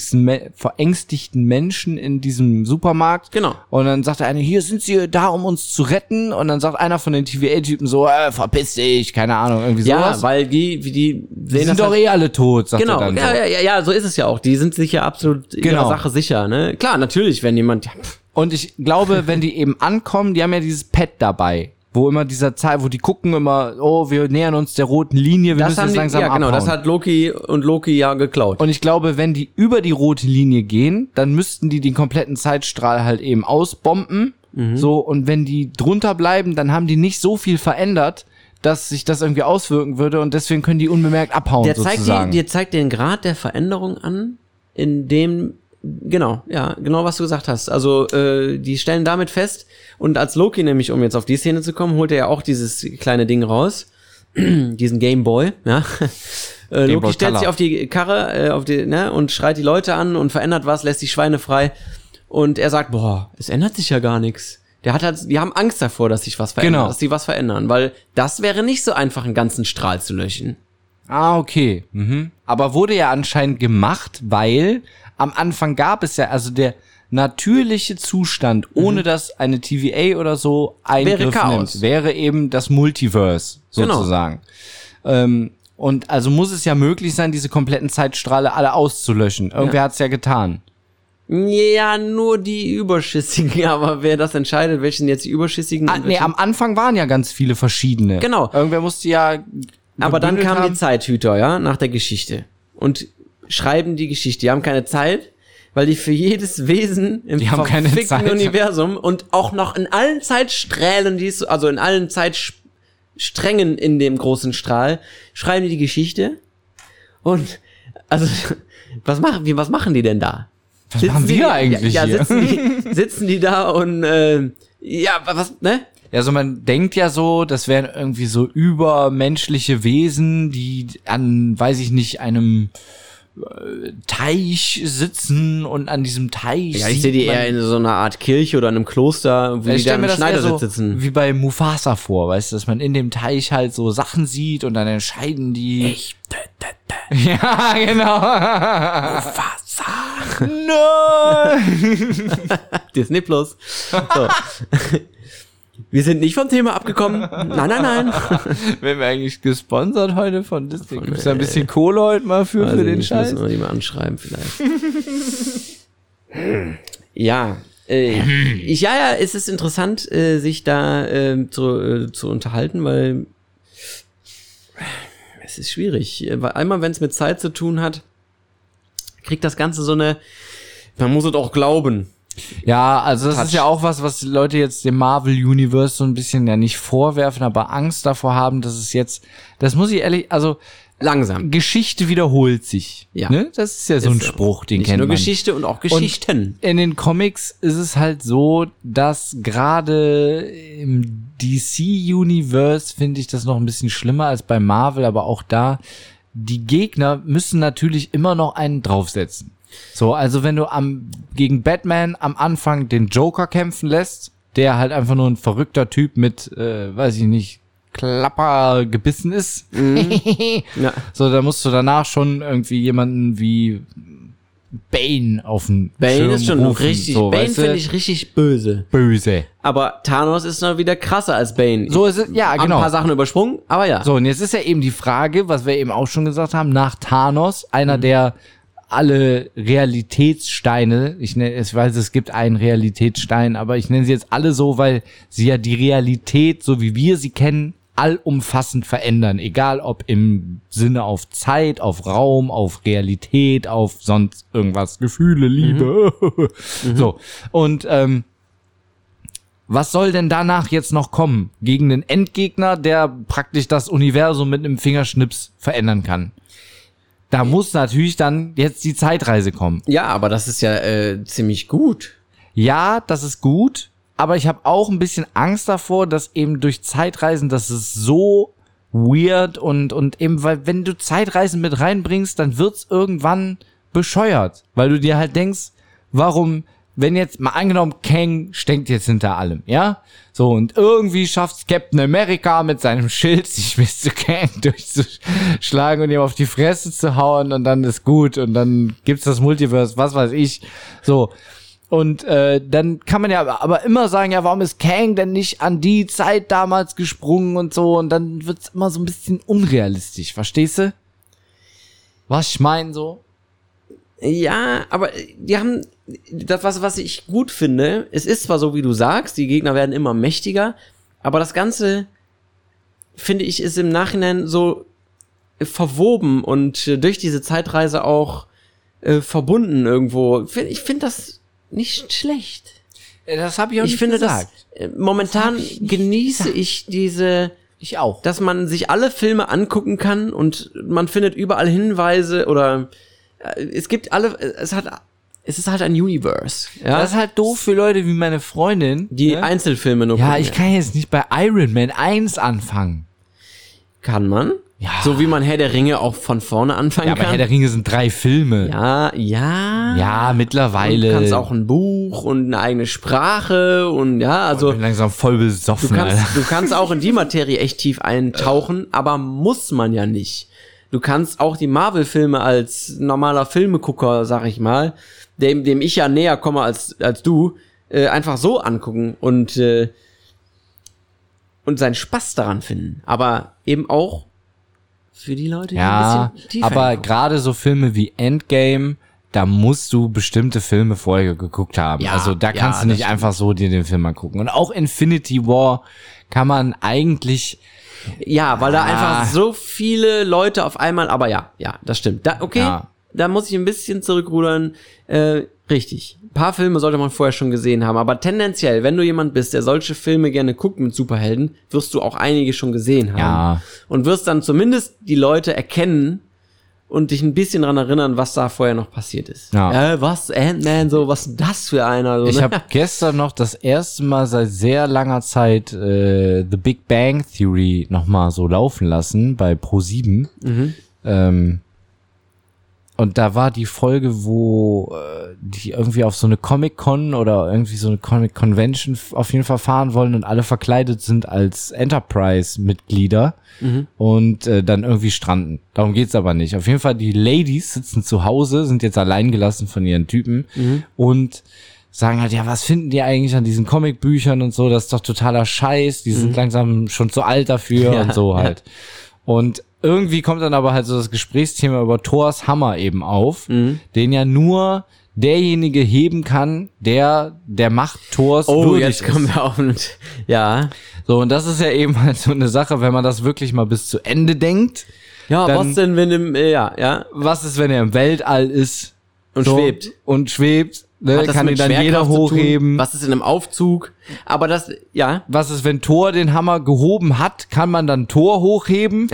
verängstigten Menschen in diesem Supermarkt. Genau. Und dann sagt der eine, hier sind sie da, um uns zu retten. Und dann sagt einer von den TVA-Typen so, verpiss dich, keine Ahnung, irgendwie sowas. Ja, weil die Die sehen sind doch eh alle tot, sagt genau, er dann ja, so ist es ja auch. Die sind sich ja absolut ihrer Genau. Sache sicher, ne? Klar, natürlich, wenn jemand, Und ich glaube, wenn die eben ankommen, die haben ja dieses Pad dabei, wo immer dieser Zeit, wo die gucken immer, oh, wir nähern uns der roten Linie, wir müssen jetzt langsam ja, genau, abhauen. das hat Loki ja geklaut. Und ich glaube, wenn die über die rote Linie gehen, dann müssten die den kompletten Zeitstrahl halt eben ausbomben. So, und wenn die drunter bleiben, dann haben die nicht so viel verändert, dass sich das irgendwie auswirken würde, und deswegen können die unbemerkt abhauen, sozusagen. Der zeigt den Grad der Veränderung an, in dem, genau, was du gesagt hast. Also, die stellen damit fest, und als Loki nämlich, um jetzt auf die Szene zu kommen, holt er ja auch dieses kleine Ding raus, diesen Game Boy, ja. Loki stellt sich auf die Karre, und schreit die Leute an und verändert was, lässt die Schweine frei, und er sagt, boah, es ändert sich ja gar nichts. Die haben Angst davor, dass sich was verändert, dass sie was verändern, weil das wäre nicht so einfach, einen ganzen Strahl zu löschen. Ah, okay. Aber wurde ja anscheinend gemacht, weil am Anfang gab es ja, also der natürliche Zustand, ohne dass eine TVA oder so Eingriff nimmt, wäre eben das Multiverse, sozusagen. Genau. Und also muss es ja möglich sein, diese kompletten Zeitstrahle alle auszulöschen. Irgendwer hat's ja getan. Ja, nur die Überschüssigen, aber wer das entscheidet, welchen jetzt die Überschüssigen... Am Anfang waren ja ganz viele verschiedene. Genau. Irgendwer musste ja... Aber dann kamen haben. die Zeithüter, ja, nach der Geschichte. Und schreiben die Geschichte. Die haben keine Zeit, weil die für jedes Wesen im verfickten Universum und auch noch in allen Zeitstrählen, also in allen Zeitsträngen in dem großen Strahl, schreiben die Geschichte. Und, also, was machen die denn da? Was machen wir eigentlich hier? Sitzen die da und, was, ne? Ja, so man denkt ja so, das wären irgendwie so übermenschliche Wesen, die an, weiß ich nicht, einem Teich sitzen und an diesem Teich. Ja, ich sehe die eher in so einer Art Kirche oder in einem Kloster, wo die da im Schneidersitz sitzen. Wie bei Mufasa vor, weißt du, dass man in dem Teich halt so Sachen sieht und dann entscheiden die. Ich tötete. Ja, genau. Mufasa. Nein! Disney Plus. So. Wir sind nicht vom Thema abgekommen. Nein. Werden wir eigentlich gesponsert heute von Disney? Gibt's da ein bisschen Kohle heute mal für den Scheiß? Müssen wir die mal anschreiben vielleicht. Ja, es ist interessant, sich da zu unterhalten, weil es ist schwierig. Einmal, wenn es mit Zeit zu tun hat, kriegt das Ganze so eine, man muss es auch glauben. Ja, also das ist ja auch was Leute jetzt dem Marvel Universe so ein bisschen ja nicht vorwerfen, aber Angst davor haben, dass es jetzt, das muss ich ehrlich, also langsam. Geschichte wiederholt sich. Ja. Ne? Das ist ja so ein Spruch, den kennt man. Nicht nur Geschichte und auch Geschichten. Und in den Comics ist es halt so, dass gerade im DC-Universe finde ich das noch ein bisschen schlimmer als bei Marvel, aber auch da, die Gegner müssen natürlich immer noch einen draufsetzen. So, also wenn du gegen Batman am Anfang den Joker kämpfen lässt, der halt einfach nur ein verrückter Typ mit, weiß ich nicht, Klapper gebissen ist. Ja. So, da musst du danach schon irgendwie jemanden wie Bane auf den Bane ist schon rufen, richtig, so, Bane finde ich richtig böse. Böse. Aber Thanos ist noch wieder krasser als Bane. So ist es, ja, genau. Ein paar Sachen übersprungen, aber ja. So, und jetzt ist ja eben die Frage, was wir eben auch schon gesagt haben, nach Thanos, einer der alle Realitätssteine, ich weiß, es gibt einen Realitätsstein, aber ich nenne sie jetzt alle so, weil sie ja die Realität, so wie wir sie kennen, allumfassend verändern. Egal ob im Sinne auf Zeit, auf Raum, auf Realität, auf sonst irgendwas, Gefühle, Liebe. So, und was soll denn danach jetzt noch kommen? Gegen den Endgegner, der praktisch das Universum mit einem Fingerschnips verändern kann. Da muss natürlich dann jetzt die Zeitreise kommen. Ja, aber das ist ja ziemlich gut. Ja, das ist gut, aber ich habe auch ein bisschen Angst davor, dass eben durch Zeitreisen, das ist so weird und eben, weil wenn du Zeitreisen mit reinbringst, dann wird's irgendwann bescheuert, weil du dir halt denkst, warum, wenn jetzt mal angenommen, Kang steckt jetzt hinter allem, ja? So, und irgendwie schafft's Captain America mit seinem Schild, sich Mr. Kang durchzuschlagen und ihm auf die Fresse zu hauen und dann ist gut und dann gibt's das Multiverse, was weiß ich. So. Und dann kann man ja aber immer sagen, ja, warum ist Kang denn nicht an die Zeit damals gesprungen und so, und dann wird's immer so ein bisschen unrealistisch, verstehst du? Was ich meine so? Ja, aber die haben das, was ich gut finde, es ist zwar so, wie du sagst, die Gegner werden immer mächtiger, aber das Ganze, finde ich, ist im Nachhinein so verwoben und durch diese Zeitreise auch verbunden irgendwo. Ich finde das nicht schlecht. Das habe ich auch nicht gesagt. Momentan genieße ich diese... Ich auch. Dass man sich alle Filme angucken kann und man findet überall Hinweise oder... Es gibt es ist halt ein Universe. Ja? Das ist halt doof für Leute wie meine Freundin, die Einzelfilme nur gucken. Ja, ich kann jetzt nicht bei Iron Man 1 anfangen. Kann man? Ja. So wie man Herr der Ringe auch von vorne anfangen kann. Ja, aber Herr der Ringe sind 3 Filme. Ja. Ja, mittlerweile. Du kannst auch ein Buch und eine eigene Sprache und ja, also. Ich bin langsam voll besoffen, du kannst auch in die Materie echt tief eintauchen, aber muss man ja nicht. Du kannst auch die Marvel-Filme als normaler Filmegucker, sag ich mal, dem ich ja näher komme als du, einfach so angucken und seinen Spaß daran finden. Aber eben auch für die Leute, die ein bisschen tiefer aber hingucken. gerade so Filme wie Endgame, da musst du bestimmte Filme vorher geguckt haben. Ja, also da kannst ja, du nicht das einfach so dir den Film angucken. Und auch Infinity War kann man eigentlich... Ja, weil da einfach so viele Leute auf einmal, aber ja, das stimmt. Da muss ich ein bisschen zurückrudern. Richtig. Ein paar Filme sollte man vorher schon gesehen haben, aber tendenziell, wenn du jemand bist, der solche Filme gerne guckt mit Superhelden, wirst du auch einige schon gesehen haben. Ja. Und wirst dann zumindest die Leute erkennen und dich ein bisschen dran erinnern, was da vorher noch passiert ist. Ja. Was? Ant-Man, so, was ist das für einer? So, Ich habe gestern noch das erste Mal seit sehr langer Zeit The Big Bang Theory nochmal so laufen lassen bei Pro7. Und da war die Folge, wo die irgendwie auf so eine Comic-Con oder irgendwie so eine Comic-Convention auf jeden Fall fahren wollen und alle verkleidet sind als Enterprise-Mitglieder und dann irgendwie stranden. Darum geht's aber nicht. Auf jeden Fall, die Ladies sitzen zu Hause, sind jetzt allein gelassen von ihren Typen und sagen halt, ja, was finden die eigentlich an diesen Comicbüchern und so? Das ist doch totaler Scheiß. Die sind langsam schon zu alt dafür und so halt. Und irgendwie kommt dann aber halt so das Gesprächsthema über Thors Hammer eben auf, den ja nur derjenige heben kann, der Macht Thors würdig jetzt ist. kommen wir auf und, ja. So, und das ist ja eben halt so eine Sache, wenn man das wirklich mal bis zu Ende denkt. Ja, dann, was denn, wenn was ist, wenn er im Weltall ist? Und so, schwebt. Und schwebt. Ne, Hat das kann ihn mit dann jeder Schwerkraft zu tun? hochheben. Was ist in einem Aufzug? Aber das, ja. Was ist, wenn Thor den Hammer gehoben hat, kann man dann Thor hochheben?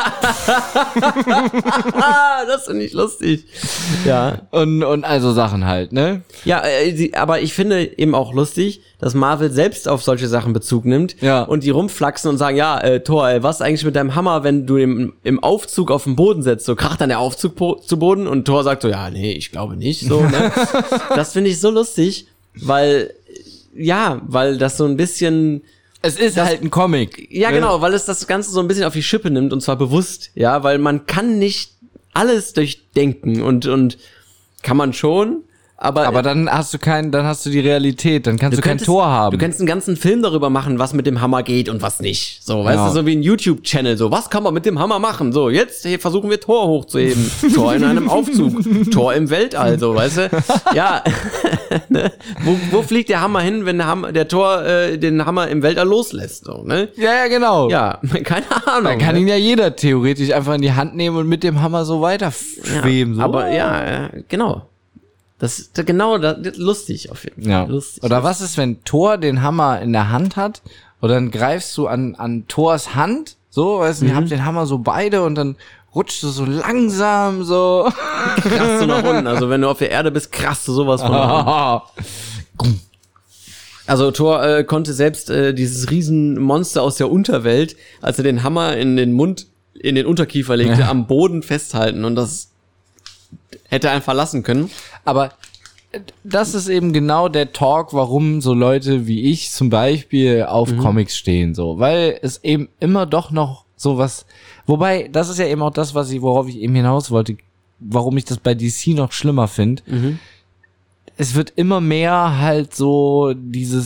Das finde ich lustig. Ja. Und also Sachen halt, ne? Ja, aber ich finde eben auch lustig, dass Marvel selbst auf solche Sachen Bezug nimmt und die rumflaxen und sagen, ja, Thor, was eigentlich mit deinem Hammer, wenn du im Aufzug auf den Boden setzt? So kracht dann der Aufzug zu Boden und Thor sagt so, ja, nee, ich glaube nicht. So, ne? Das finde ich so lustig, weil das so ein bisschen... Es ist halt ein Comic. Ja, genau, weil es das Ganze so ein bisschen auf die Schippe nimmt und zwar bewusst, ja, weil man kann nicht alles durchdenken und kann man schon, aber dann hast du die Realität, dann kannst du kein Tor haben. Du kannst einen ganzen Film darüber machen, was mit dem Hammer geht und was nicht. So, weißt du, so wie ein YouTube-Channel, so, was kann man mit dem Hammer machen? So, jetzt versuchen wir Thor hochzuheben. Thor in einem Aufzug. Thor im Weltall, so, weißt du? Ja. Ne? Wo fliegt der Hammer hin, wenn der Thor den Hammer im Weltall loslässt, so, ne? Ja, genau. Ja, keine Ahnung. Dann kann ihn ja jeder theoretisch einfach in die Hand nehmen und mit dem Hammer so weiter schweben. Ja, so. aber genau. Das ist lustig auf jeden Fall. Ja. Lustig. Oder was ist, wenn Thor den Hammer in der Hand hat und dann greifst du an Thors Hand, so, weißt du, ihr habt den Hammer so beide und dann rutscht du so langsam so. Krasst du nach unten. Also wenn du auf der Erde bist, krasst du sowas von nach unten. Also Thor konnte selbst dieses Riesenmonster aus der Unterwelt, als er den Hammer in den Unterkiefer legte, am Boden festhalten und das hätte er einfach lassen können. Aber das ist eben genau der Talk, warum so Leute wie ich zum Beispiel auf Comics stehen, so, weil es eben immer doch noch sowas, wobei, das ist ja eben auch das, worauf ich eben hinaus wollte, warum ich das bei DC noch schlimmer finde. Es wird immer mehr halt so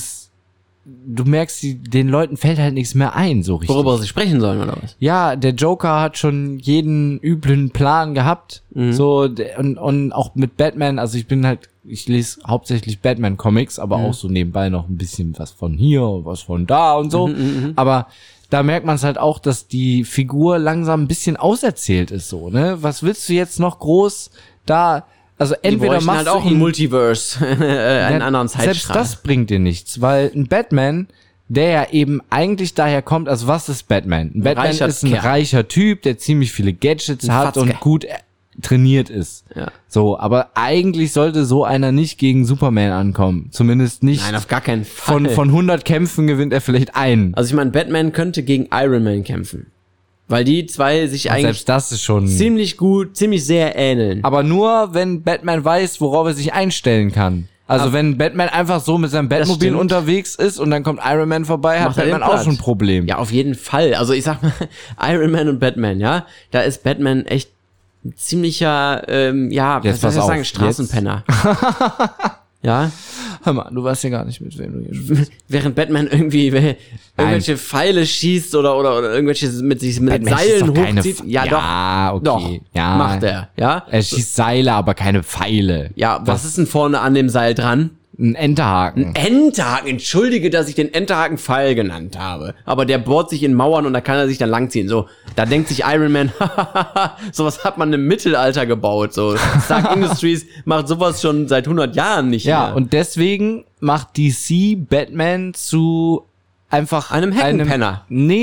du merkst, den Leuten fällt halt nichts mehr ein, so richtig. Worüber sie sprechen sollen, oder was? Ja, der Joker hat schon jeden üblen Plan gehabt, so, und auch mit Batman, also ich lese hauptsächlich Batman-Comics, aber auch so nebenbei noch ein bisschen was von hier, was von da und so, aber da merkt man es halt auch, dass die Figur langsam ein bisschen auserzählt ist, so, ne? Was willst du jetzt noch groß da... Also entweder machst halt du auch ein Multiverse, einen anderen Zeitstrahl. Selbst das bringt dir nichts, weil ein Batman, der ja eben eigentlich daher kommt, also was ist Batman? Ein Batman ist ein reicher Typ, der ziemlich viele Gadgets hat und gut trainiert ist. Ja. So, aber eigentlich sollte so einer nicht gegen Superman ankommen. Zumindest nicht. Nein, auf gar keinen Fall. Von 100 Kämpfen gewinnt er vielleicht einen. Also ich meine, Batman könnte gegen Iron Man kämpfen. Weil die zwei sich eigentlich selbst das ist schon ziemlich sehr ähneln. Aber nur, wenn Batman weiß, worauf er sich einstellen kann. Also wenn Batman einfach so mit seinem Batmobil unterwegs ist und dann kommt Iron Man vorbei, hat Batman auch schon ein Problem. Ja, auf jeden Fall. Also ich sag mal, Iron Man und Batman, ja, da ist Batman echt ein ziemlicher, was soll ich sagen, Straßenpenner. Ja. hör mal, du weißt ja gar nicht, mit wem du hier spielst. Während Batman irgendwie irgendwelche Pfeile schießt oder irgendwelche mit Seilen hochzieht. Ja, okay. Doch, ja. macht er, ja. Er schießt Seile, aber keine Pfeile. Ja, was ist denn vorne an dem Seil dran? Ein Enterhaken. Enterhaken, entschuldige, dass ich den Enterhaken Pfeil genannt habe. Aber der bohrt sich in Mauern und da kann er sich dann langziehen. So, da denkt sich Iron Man, sowas hat man im Mittelalter gebaut. So, Stark Industries macht sowas schon seit 100 Jahren nicht Ja, mehr. und deswegen macht DC Batman zu einfach einem Heckenpenner.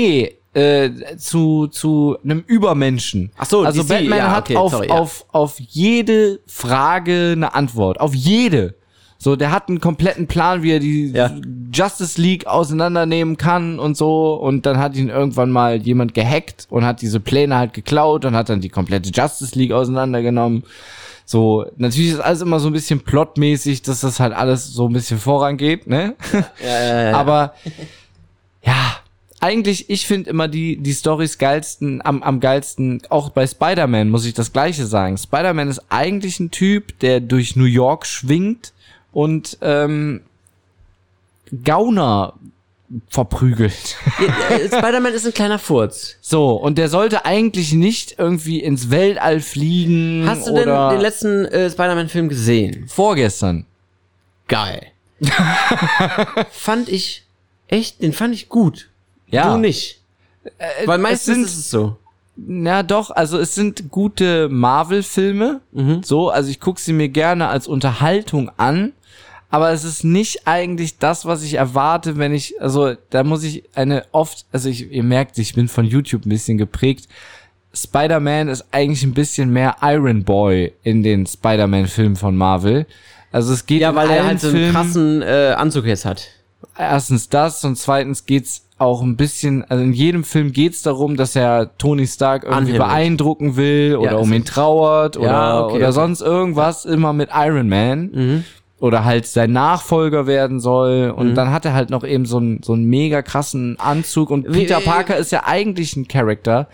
Zu einem Übermenschen. Ach so, also DC, Batman ja, hat okay, auf jede Frage eine Antwort. Auf jede. So, der hat einen kompletten Plan, wie er die Justice League auseinandernehmen kann und so. Und dann hat ihn irgendwann mal jemand gehackt und hat diese Pläne halt geklaut und hat dann die komplette Justice League auseinandergenommen. So, natürlich ist alles immer so ein bisschen plotmäßig, dass das halt alles so ein bisschen vorangeht, ne? Ja. Aber, ja, eigentlich, ich finde immer die Storys geilsten, am geilsten, auch bei Spider-Man muss ich das Gleiche sagen. Spider-Man ist eigentlich ein Typ, der durch New York schwingt und Gauner verprügelt. Spider-Man ist ein kleiner Furz. So, und der sollte eigentlich nicht irgendwie ins Weltall fliegen. Hast du denn den letzten Spider-Man-Film gesehen? Vorgestern. Geil. Den fand ich gut. Ja. Du nicht. Weil meistens ist es so. Na doch, also es sind gute Marvel-Filme. So, also ich gucke sie mir gerne als Unterhaltung an. Aber es ist nicht eigentlich das, was ich erwarte, wenn ich, also da muss ich ihr merkt, ich bin von YouTube ein bisschen geprägt. Spider-Man ist eigentlich ein bisschen mehr Iron Boy in den Spider-Man-Filmen von Marvel. Also es geht weil er halt so einen krassen Anzug jetzt hat. Erstens das und zweitens geht's auch ein bisschen, also in jedem Film geht's darum, dass er Tony Stark irgendwie beeindrucken will oder um ihn trauert oder sonst irgendwas, immer mit Iron Man. Oder halt sein Nachfolger werden soll. Und dann hat er halt noch eben so einen mega krassen Anzug. Und Peter Parker ist ja eigentlich ein Charakter,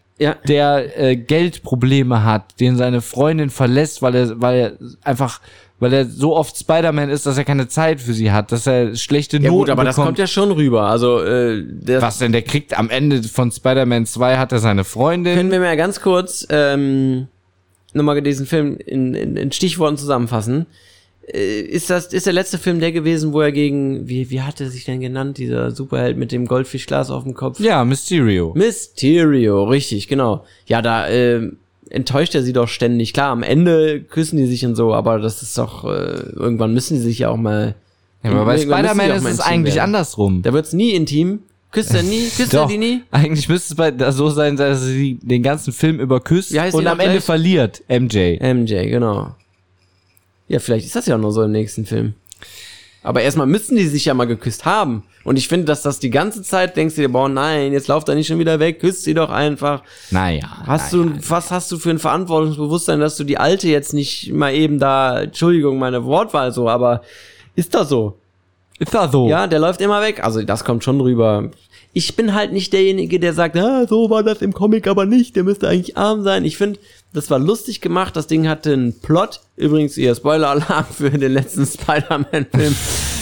der Geldprobleme hat, den seine Freundin verlässt, weil er so oft Spider-Man ist, dass er keine Zeit für sie hat, dass er schlechte Noten gut, aber bekommt. das kommt ja schon rüber. Also was denn? Der kriegt am Ende von Spider-Man 2 hat er seine Freundin. Können wir mal ganz kurz nochmal diesen Film in Stichworten zusammenfassen? Ist der letzte Film der gewesen, wo er gegen, wie hat er sich denn genannt, dieser Superheld mit dem Goldfischglas auf dem Kopf? Ja, Mysterio, richtig, genau. Ja, da enttäuscht er sie doch ständig. Klar, am Ende küssen die sich und so, aber das ist doch, irgendwann müssen die sich ja auch mal... Ja, aber bei Spider-Man ist es eigentlich andersrum. Da wird's nie intim. Küsst er nie? Küsst er die nie? Eigentlich müsste es so sein, dass sie den ganzen Film über küsst und am Ende verliert MJ. MJ, genau. Ja, vielleicht ist das ja auch nur so im nächsten Film. Aber erstmal müssten die sich ja mal geküsst haben. Und ich finde, dass das die ganze Zeit denkst du dir, boah, nein, jetzt lauft er nicht schon wieder weg, küsst sie doch einfach. Was hast du für ein Verantwortungsbewusstsein, dass du die Alte jetzt nicht mal eben da, Entschuldigung, meine Wortwahl so, aber ist das so? Ist das so? Ja, der läuft immer weg. Also das kommt schon rüber. Ich bin halt nicht derjenige, der sagt, so war das im Comic aber nicht, der müsste eigentlich arm sein. Ich finde, das war lustig gemacht, das Ding hatte einen Plot. Übrigens, ihr Spoiler-Alarm für den letzten Spider-Man-Film.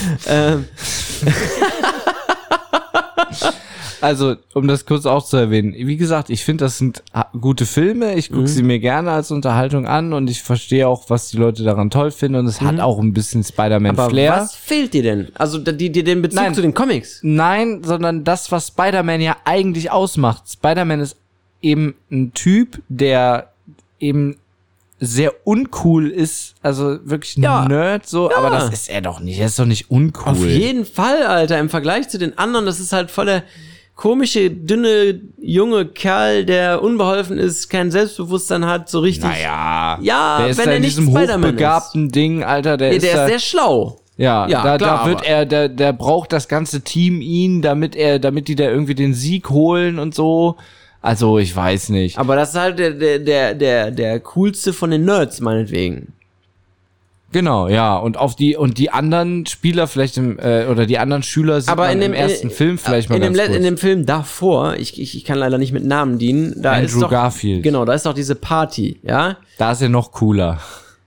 Also, um das kurz auch zu erwähnen, wie gesagt, ich finde, das sind gute Filme, ich gucke sie mir gerne als Unterhaltung an und ich verstehe auch, was die Leute daran toll finden und es hat auch ein bisschen Spider-Man-Flair. Aber was fehlt dir denn? Also, den Bezug zu den Comics? Nein, sondern das, was Spider-Man ja eigentlich ausmacht. Spider-Man ist eben ein Typ, der eben sehr uncool ist, also wirklich ein Nerd so, aber das ist er doch nicht, er ist doch nicht uncool. Auf jeden Fall, Alter, im Vergleich zu den anderen, das ist halt voll der komische, dünne, junge Kerl, der unbeholfen ist, kein Selbstbewusstsein hat, so richtig. Naja, ja, der ist wenn da er in nicht diesem Spider-Man hochbegabten Ding, Alter, der ist sehr schlau. Ja, da wird der braucht das ganze Team ihn, damit die da irgendwie den Sieg holen und so. Also, ich weiß nicht. Aber das ist halt der coolste von den Nerds, meinetwegen. Genau, ja. Und die anderen Spieler vielleicht oder die anderen Schüler sind aber im ersten Film vielleicht mal ganz kurz. In dem Film davor, ich kann leider nicht mit Namen dienen, da Andrew ist doch, Garfield. Genau, da ist doch diese Party, ja? Da ist er noch cooler.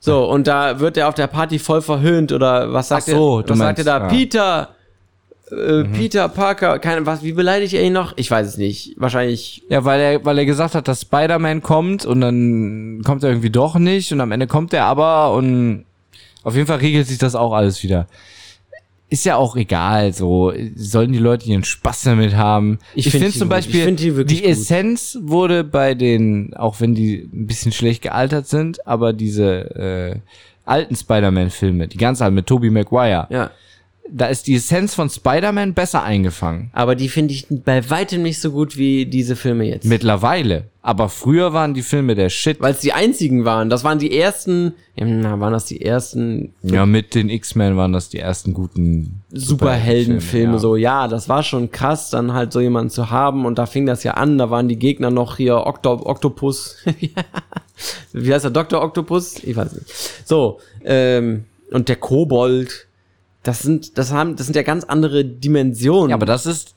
So, und da wird er auf der Party voll verhöhnt oder was sagt er? Was sagt er da? Peter! Peter Parker, wie beleidigt er ihn noch? Ich weiß es nicht. Wahrscheinlich. Ja, weil er gesagt hat, dass Spider-Man kommt und dann kommt er irgendwie doch nicht und am Ende kommt er aber und auf jeden Fall regelt sich das auch alles wieder. Ist ja auch egal, so sollen die Leute ihren Spaß damit haben. Ich finde zum Beispiel, die Essenz wurde bei den, auch wenn die ein bisschen schlecht gealtert sind, aber diese alten Spider-Man-Filme, die ganz alten mit Tobey Maguire, ja. Da ist die Essenz von Spider-Man besser eingefangen. Aber die finde ich bei weitem nicht so gut wie diese Filme jetzt. Mittlerweile. Aber früher waren die Filme der Shit. Weil es die einzigen waren. Das waren die ersten, waren das die ersten? Ja, mit den X-Men waren das die ersten guten Superheldenfilme. Ja. So, ja, das war schon krass, dann halt so jemanden zu haben. Und da fing das ja an, da waren die Gegner noch hier Octopus. Wie heißt der? Dr. Octopus? Ich weiß nicht. So, und der Kobold. Das sind ja ganz andere Dimensionen. Ja, aber das ist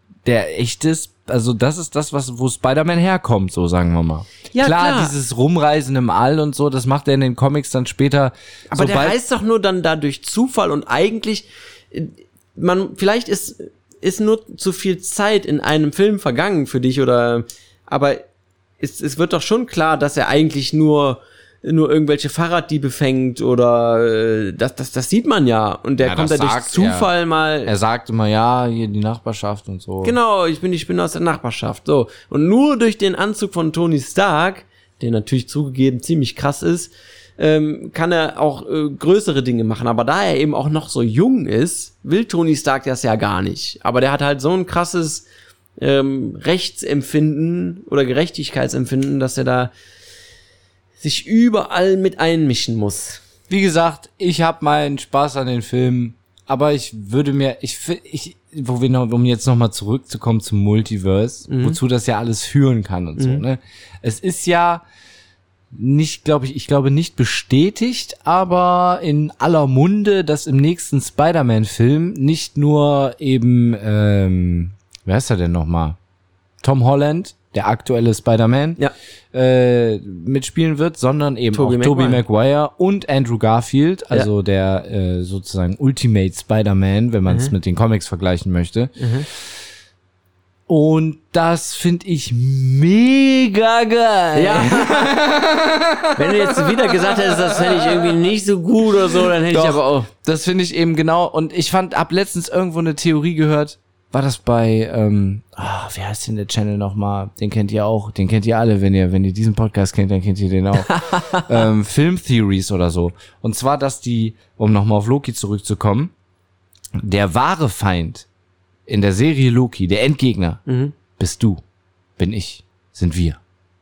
das ist das, wo Spider-Man herkommt, so sagen wir mal. Ja, klar, dieses Rumreisen im All und so, das macht er in den Comics dann später. Aber der reist doch nur dann da durch Zufall und eigentlich, vielleicht ist nur zu viel Zeit in einem Film vergangen für dich aber es wird doch schon klar, dass er eigentlich nur irgendwelche Fahrraddiebe fängt oder das sieht man ja. Und der kommt da durch Zufall mal. Er sagt immer, ja, hier die Nachbarschaft und so. Genau, ich bin aus der Nachbarschaft. So. Und nur durch den Anzug von Tony Stark, der natürlich zugegeben ziemlich krass ist, kann er auch größere Dinge machen. Aber da er eben auch noch so jung ist, will Tony Stark das ja gar nicht. Aber der hat halt so ein krasses Rechtsempfinden oder Gerechtigkeitsempfinden, dass er da sich überall mit einmischen muss. Wie gesagt, ich habe meinen Spaß an den Filmen, aber ich würde mir, um jetzt nochmal zurückzukommen zum Multiverse, wozu das ja alles führen kann und so, ne? Es ist ja nicht, ich glaube nicht bestätigt, aber in aller Munde, dass im nächsten Spider-Man-Film nicht nur eben, wer ist er denn nochmal? Tom Holland, der aktuelle Spider-Man, mitspielen wird, sondern eben auch Tobey Maguire und Andrew Garfield, also der sozusagen Ultimate Spider-Man, wenn man es mit den Comics vergleichen möchte. Und das finde ich mega geil. Ja. Wenn du jetzt wieder gesagt hättest, das fände ich irgendwie nicht so gut oder so, dann hätte ich aber auch. Das finde ich eben genau. Und ich hab letztens irgendwo eine Theorie gehört. War das bei, wie heißt denn der Channel nochmal? Den kennt ihr auch, den kennt ihr alle, wenn ihr diesen Podcast kennt, dann kennt ihr den auch. Film Theories oder so. Und zwar, dass um nochmal auf Loki zurückzukommen, der wahre Feind in der Serie Loki, der Endgegner, bist du, bin ich, sind wir.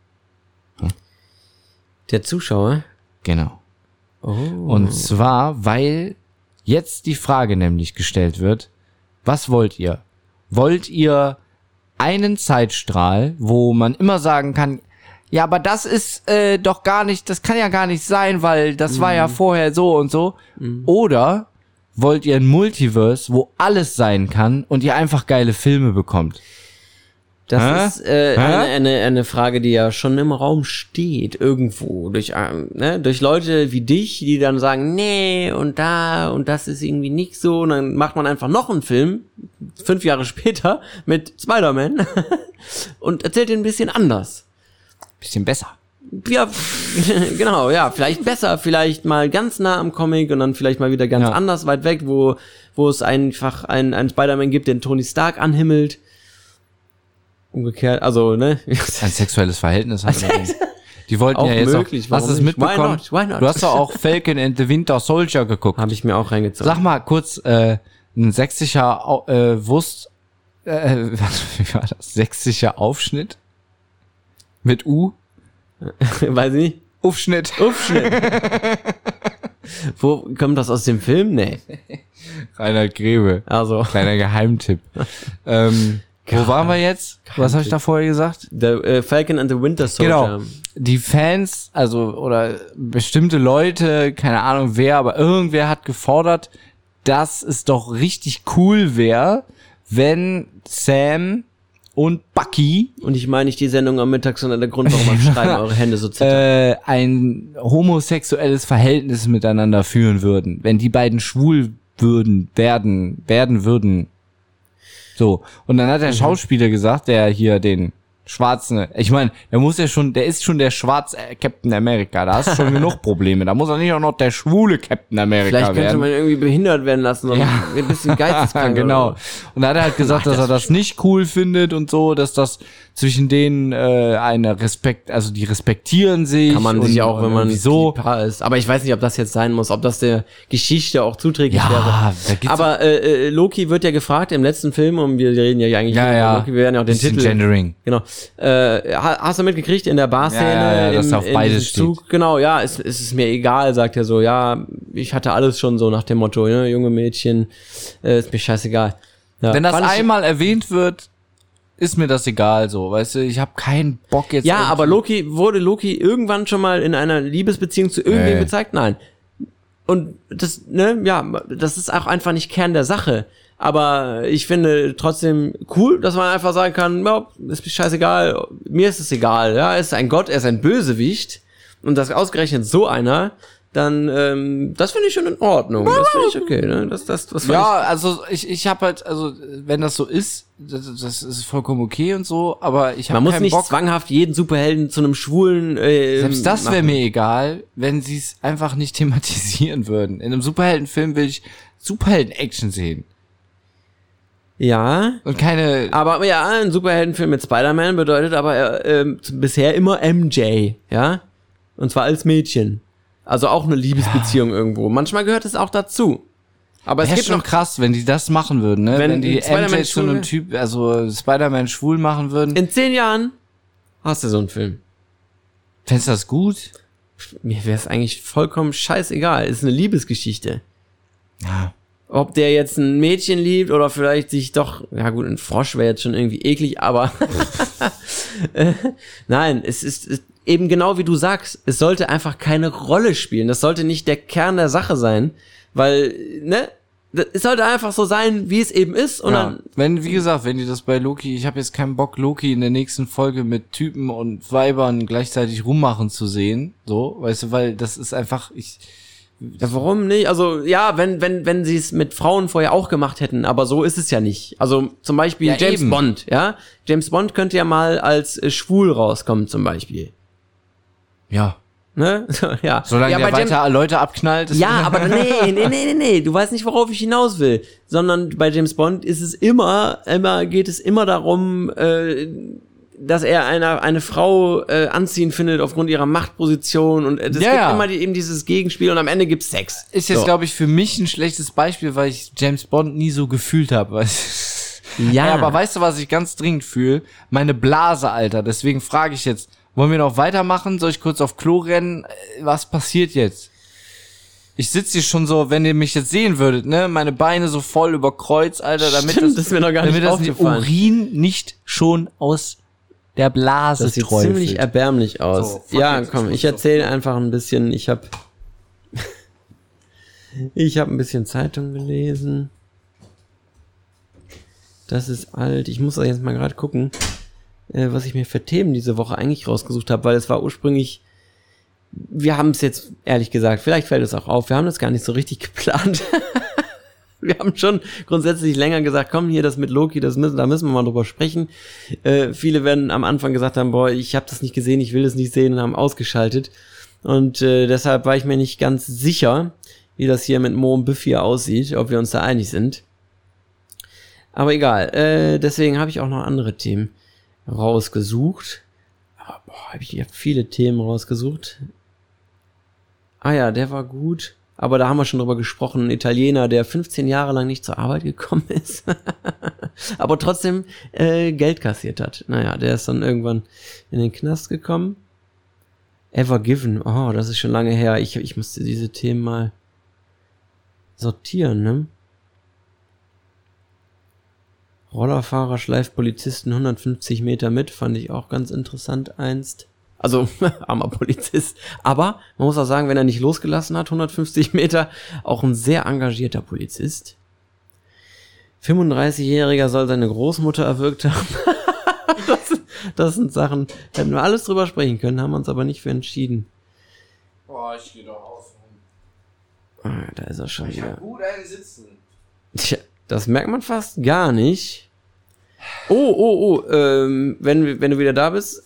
Der Zuschauer? Genau. Oh. Und zwar, weil jetzt die Frage nämlich gestellt wird, was wollt ihr? Wollt ihr einen Zeitstrahl, wo man immer sagen kann, ja, aber das ist doch gar nicht, das kann ja gar nicht sein, weil das war ja vorher so und so. Oder wollt ihr ein Multiverse, wo alles sein kann und ihr einfach geile Filme bekommt? Das ist eine Frage, die ja schon im Raum steht, irgendwo, durch Leute wie dich, die dann sagen, nee, und das ist irgendwie nicht so, und dann macht man einfach noch einen Film, 5 Jahre später, mit Spider-Man, und erzählt ihn ein bisschen anders. Bisschen besser. Ja, genau, ja, vielleicht besser, vielleicht mal ganz nah am Comic und dann vielleicht mal wieder ganz anders weit weg, wo es einfach einen Spider-Man gibt, den Tony Stark anhimmelt. Umgekehrt, also, ne? Ein sexuelles Verhältnis hat. Die wollten auch ja jetzt möglich, auch, hast du es mitbekommen? Why not? Du hast doch auch Falcon and the Winter Soldier geguckt. Habe ich mir auch reingezogen. Sag mal kurz, ein sächsischer wie war das? Sächsischer Aufschnitt? Mit U? Weiß ich nicht. Aufschnitt. Wo kommt das aus dem Film? Nee. Reinhard Grebe. Also. Kleiner Geheimtipp. Wo waren wir jetzt? Was habe ich da vorher gesagt? The Falcon and the Winter Soldier. Genau. Die Fans, oder bestimmte Leute, keine Ahnung wer, aber irgendwer hat gefordert, dass es doch richtig cool wäre, wenn Sam und Bucky Und ich meine nicht die Sendung am Mittag, sondern der Grund, warum am Schreiben eure Hände so zittern. ein homosexuelles Verhältnis miteinander führen würden. Wenn die beiden schwul werden würden. So. Und dann hat der Schauspieler gesagt, der hier den Schwarzen, ich meine, der ist schon der schwarze Captain America, da hast du schon genug Probleme, da muss er nicht auch noch der schwule Captain America Vielleicht könnte werden. man irgendwie behindert werden lassen und ein bisschen geisteskrank. Genau. Oder Und da hat er halt gesagt, dass er das nicht cool findet und so, dass das zwischen denen die respektieren sich. kann man sich auch, wenn man so Paar ist. Aber ich weiß nicht, ob das jetzt sein muss, ob das der Geschichte auch zuträglich wäre. da gibt's Aber Loki wird ja gefragt im letzten Film, und wir reden ja eigentlich nur über Loki, wir werden ja auch den bisschen Titel. Gendering. Genau. Hast du mitgekriegt in der Barszene? Ja, dass er auf beides diesem Zug? Genau, ja, es ist mir egal, sagt er so. Ja, ich hatte alles schon so nach dem Motto, ne, junge Mädchen, ist mir scheißegal. Ja, Wenn das fand ich- einmal erwähnt wird, ist mir das egal so, weißt du, ich habe keinen Bock jetzt. Ja, irgendwie- aber wurde Loki irgendwann schon mal in einer Liebesbeziehung zu irgendwem gezeigt? Nein. Und das, ne, ja, das ist auch einfach nicht Kern der Sache. Aber ich finde trotzdem cool, dass man einfach sagen kann, ja, ist mir scheißegal, mir ist es egal, ja, er ist ein Gott, er ist ein Bösewicht. Und das ausgerechnet so einer, dann, das finde ich schon in Ordnung. Das finde ich okay, ne? Das ja, also ich habe halt, also wenn das so ist, das ist vollkommen okay und so, aber ich habe man muss keinen nicht Bock. zwanghaft jeden Superhelden zu einem schwulen Selbst das wäre machen. mir egal, wenn sie es einfach nicht thematisieren würden. In einem Superheldenfilm will ich Superhelden-Action sehen Ja, und keine. aber ja, ein Superheldenfilm mit Spider-Man bedeutet aber bisher immer MJ, ja? Und zwar als Mädchen. Also auch eine Liebesbeziehung irgendwo. Manchmal gehört es auch dazu. Aber es Wäre gibt schon noch krass, wenn die das machen würden, ne? Wenn Wenn die Spider-Man MJ zu einem schwul- Typ, also Spider-Man schwul machen würden. in 10 Jahren hast du so einen Film. Fändest du das gut? Mir wäre es eigentlich vollkommen scheißegal. Ist eine Liebesgeschichte. Ja. Ob der jetzt ein Mädchen liebt oder vielleicht sich doch, ja gut, ein Frosch wäre jetzt schon irgendwie eklig, aber nein, es ist eben genau wie du sagst, es sollte einfach keine Rolle spielen. Das sollte nicht der Kern der Sache sein, weil, ne, es sollte einfach so sein, wie es eben ist und Ja. dann, Wenn, wie gesagt, wenn die das bei Loki, ich habe jetzt keinen Bock, Loki in der nächsten Folge mit Typen und Weibern gleichzeitig rummachen zu sehen, so, weißt du, weil das ist einfach, ja, warum nicht? Also, ja, wenn sie es mit Frauen vorher auch gemacht hätten, aber so ist es ja nicht. Also, zum Beispiel Ja, James eben. Bond, ja? James Bond könnte ja mal als schwul rauskommen, zum Beispiel. ja, Ne? Ja. solange ja, der bei James- weiter Leute abknallt. Ist Ja, aber nee, du weißt nicht, worauf ich hinaus will. Sondern bei James Bond ist es geht es immer darum, dass er eine Frau anziehend findet aufgrund ihrer Machtposition und es Ja, gibt ja. immer eben dieses Gegenspiel und am Ende gibt's Sex. Ist jetzt, So. glaube ich, für mich ein schlechtes Beispiel, weil ich James Bond nie so gefühlt habe. Ja. Aber weißt du, was ich ganz dringend fühle? Meine Blase, Alter. Deswegen frage ich jetzt, wollen wir noch weitermachen? Soll ich kurz auf Klo rennen? Was passiert jetzt? Ich sitze hier schon so, wenn ihr mich jetzt sehen würdet, ne? Meine Beine so voll über Kreuz, Alter, damit Stimmt, das ist mir noch gar nicht damit das aufgefallen. Urin nicht schon aus der Blase Das sieht träufelt. ziemlich erbärmlich aus. So, fuck Ja, jetzt, komm, ich ich muss erzähle einfach ein bisschen. Ich habe ein bisschen Zeitung gelesen. Das ist alt. Ich muss da jetzt mal gerade gucken, was ich mir für Themen diese Woche eigentlich rausgesucht habe, weil es war ursprünglich, wir haben es jetzt, ehrlich gesagt, vielleicht fällt es auch auf, wir haben das gar nicht so richtig geplant. Wir haben schon grundsätzlich länger gesagt, komm hier, das mit Loki, da müssen wir mal drüber sprechen. Viele werden am Anfang gesagt haben, boah, ich habe das nicht gesehen, ich will das nicht sehen und haben ausgeschaltet. Und deshalb war ich mir nicht ganz sicher, wie das hier mit Mo und Buffy aussieht, ob wir uns da einig sind. Aber egal, deswegen habe ich auch noch andere Themen rausgesucht. Aber boah, habe ich hier viele Themen rausgesucht. Ah ja, der war gut. Aber da haben wir schon drüber gesprochen. Ein Italiener, der 15 Jahre lang nicht zur Arbeit gekommen ist. Aber trotzdem Geld kassiert hat. Naja, der ist dann irgendwann in den Knast gekommen. Ever Given. Oh, das ist schon lange her. Ich musste diese Themen mal sortieren, ne? Rollerfahrer schleift Polizisten 150 Meter mit. Fand ich auch ganz interessant einst. Also, armer Polizist. Aber man muss auch sagen, wenn er nicht losgelassen hat, 150 Meter, auch ein sehr engagierter Polizist. 35-Jähriger soll seine Großmutter erwürgt haben. Das sind Sachen, hätten wir alles drüber sprechen können, haben uns aber nicht für entschieden. Boah, ich geh doch aus. Da ist er schon wieder. Hab gut einen sitzen. Tja, das merkt man fast gar nicht. Wenn du wieder da bist,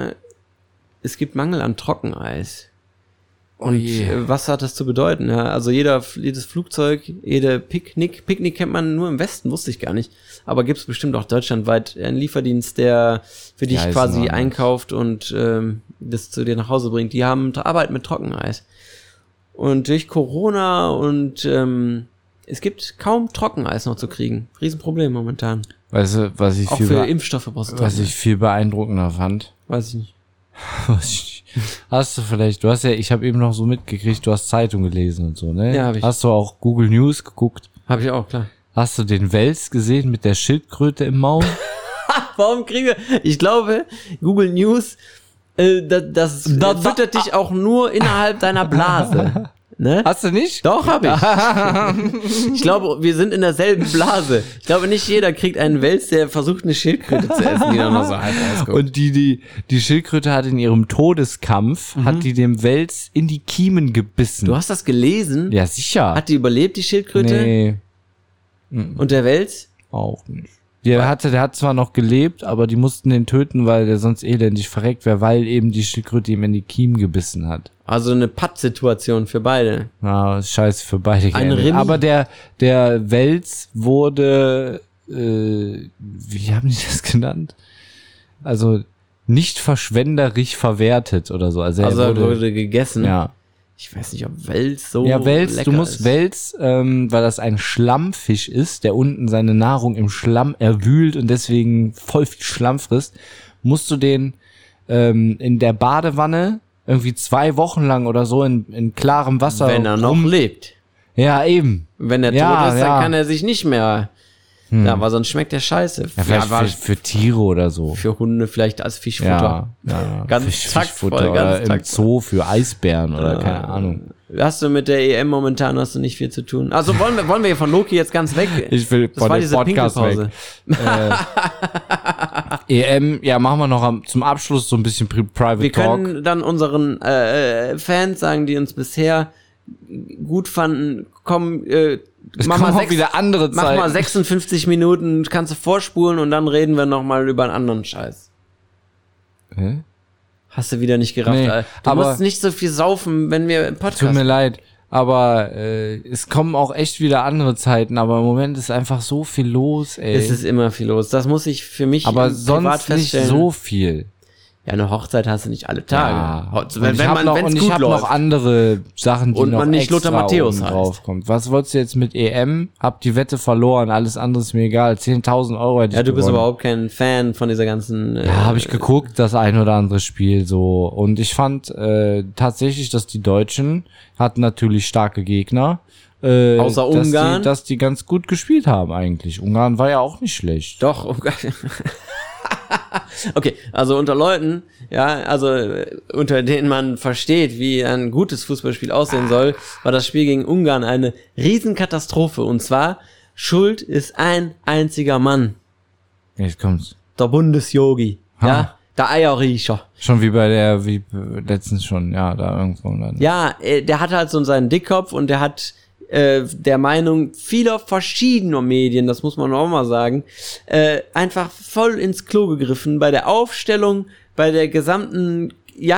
es gibt Mangel an Trockeneis. Und was hat das zu bedeuten? Ja, also jedes Flugzeug, jede Picknick kennt man nur im Westen, wusste ich gar nicht. Aber gibt es bestimmt auch deutschlandweit einen Lieferdienst, der für dich quasi einkauft und das zu dir nach Hause bringt. Die haben Arbeit mit Trockeneis. Und durch Corona und es gibt kaum Trockeneis noch zu kriegen. Riesenproblem momentan. Weißt du, was ich auch für Impfstoffe brauchst du was ich viel beeindruckender fand? Weiß ich nicht. Hast du vielleicht, ich habe eben noch so mitgekriegt, du hast Zeitung gelesen und so, ne? Ja, hab ich. Hast du auch Google News geguckt? Hab ich auch, klar. Hast du den Wels gesehen mit der Schildkröte im Maul? Warum ich glaube, Google News, das füttert dich auch nur innerhalb deiner Blase. Ne? Hast du nicht? Doch, hab ich. Ich glaube, wir sind in derselben Blase. Ich glaube, nicht jeder kriegt einen Wels, der versucht, eine Schildkröte zu essen, die dann noch so halb ausguckt. Und die Schildkröte hat in ihrem Todeskampf, hat die dem Wels in die Kiemen gebissen. Du hast das gelesen? Ja, sicher. Hat die überlebt, die Schildkröte? Nee. Und der Wels? Auch nicht. Der hat zwar noch gelebt, aber die mussten den töten, weil der sonst elendig verreckt wäre, weil eben die Schildkröte ihm in die Kiemen gebissen hat. Also eine Pattsituation für beide. Ja, scheiße für beide. Ein Remis. Aber der Wels wurde, wie haben die das genannt? Also nicht verschwenderisch verwertet oder so. Also er wurde gegessen. Ja. Ich weiß nicht, ob Wels so Wels, lecker du musst ist. Wels, weil das ein Schlammfisch ist, der unten seine Nahrung im Schlamm erwühlt und deswegen voll viel Schlamm frisst, musst du den in der Badewanne irgendwie 2 Wochen lang oder so in klarem Wasser. Wenn er noch lebt. Ja, eben. Wenn er tot ist, dann kann er sich nicht mehr. Ja, aber sonst schmeckt der scheiße. Ja, vielleicht für Tiere oder so. Für Hunde vielleicht als Fischfutter. Ja. Ganz Fischfutter oder im Zoo für Eisbären oder keine Ahnung. Hast du mit der EM momentan nicht viel zu tun? Also wollen wir hier von Loki jetzt ganz weg? Ich will von dem Podcast weg. EM, ja, machen wir noch zum Abschluss so ein bisschen Private wir Talk. Wir können dann unseren Fans sagen, die uns bisher gut fanden, komm, mach mal wieder andere Zeiten. Mach mal 56 Minuten, kannst du vorspulen und dann reden wir nochmal über einen anderen Scheiß. Hä? Hast du wieder nicht gerafft, nee, Alter. Du musst nicht so viel saufen, wenn wir im Podcast... Tut mir leid, aber es kommen auch echt wieder andere Zeiten, aber im Moment ist einfach so viel los, ey. Es ist immer viel los, das muss ich für mich aber privat sonst feststellen. nicht so viel. Ja, eine Hochzeit hast du nicht alle Tage. Ja. Wenn ich habe noch andere Sachen, die und noch man nicht extra Lothar Matthäus drauf kommt. Was wolltest du jetzt mit EM? Hab die Wette verloren, alles andere ist mir egal. 10.000 Euro hätte ich du bist gewonnen. überhaupt kein Fan von dieser ganzen... Ja, habe ich geguckt, das ein oder andere Spiel so. Und ich fand tatsächlich, dass die Deutschen hatten natürlich starke Gegner. Außer Ungarn? Dass die ganz gut gespielt haben eigentlich. Ungarn war ja auch nicht schlecht. Doch, Ungarn... Okay, also unter Leuten, unter denen man versteht, wie ein gutes Fußballspiel aussehen soll, war das Spiel gegen Ungarn eine Riesenkatastrophe. Und zwar, Schuld ist ein einziger Mann. Jetzt kommt's. Der Bundesjogi. Ja, der Eierriecher. Schon wie letztens schon, ja, da irgendwo. Dann. Ja, der hat halt so seinen Dickkopf und der hat der Meinung vieler verschiedener Medien, das muss man auch mal sagen, einfach voll ins Klo gegriffen bei der Aufstellung, bei der gesamten,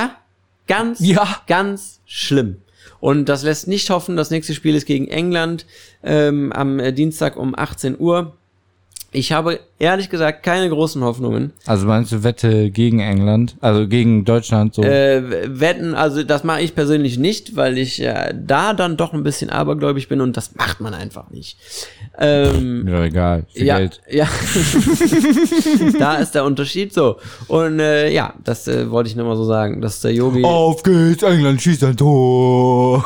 ganz schlimm. Und das lässt nicht hoffen, das nächste Spiel ist gegen England am Dienstag um 18 Uhr. Ich habe ehrlich gesagt keine großen Hoffnungen. Also meinst du Wette gegen England, also gegen Deutschland so? Wetten, also das mache ich persönlich nicht, weil ich da dann doch ein bisschen abergläubig bin und das macht man einfach nicht. Mir doch egal, viel Geld. Ja, da ist der Unterschied so. Und das wollte ich nur mal so sagen, dass der Yogi... Auf geht's, England schießt ein Tor!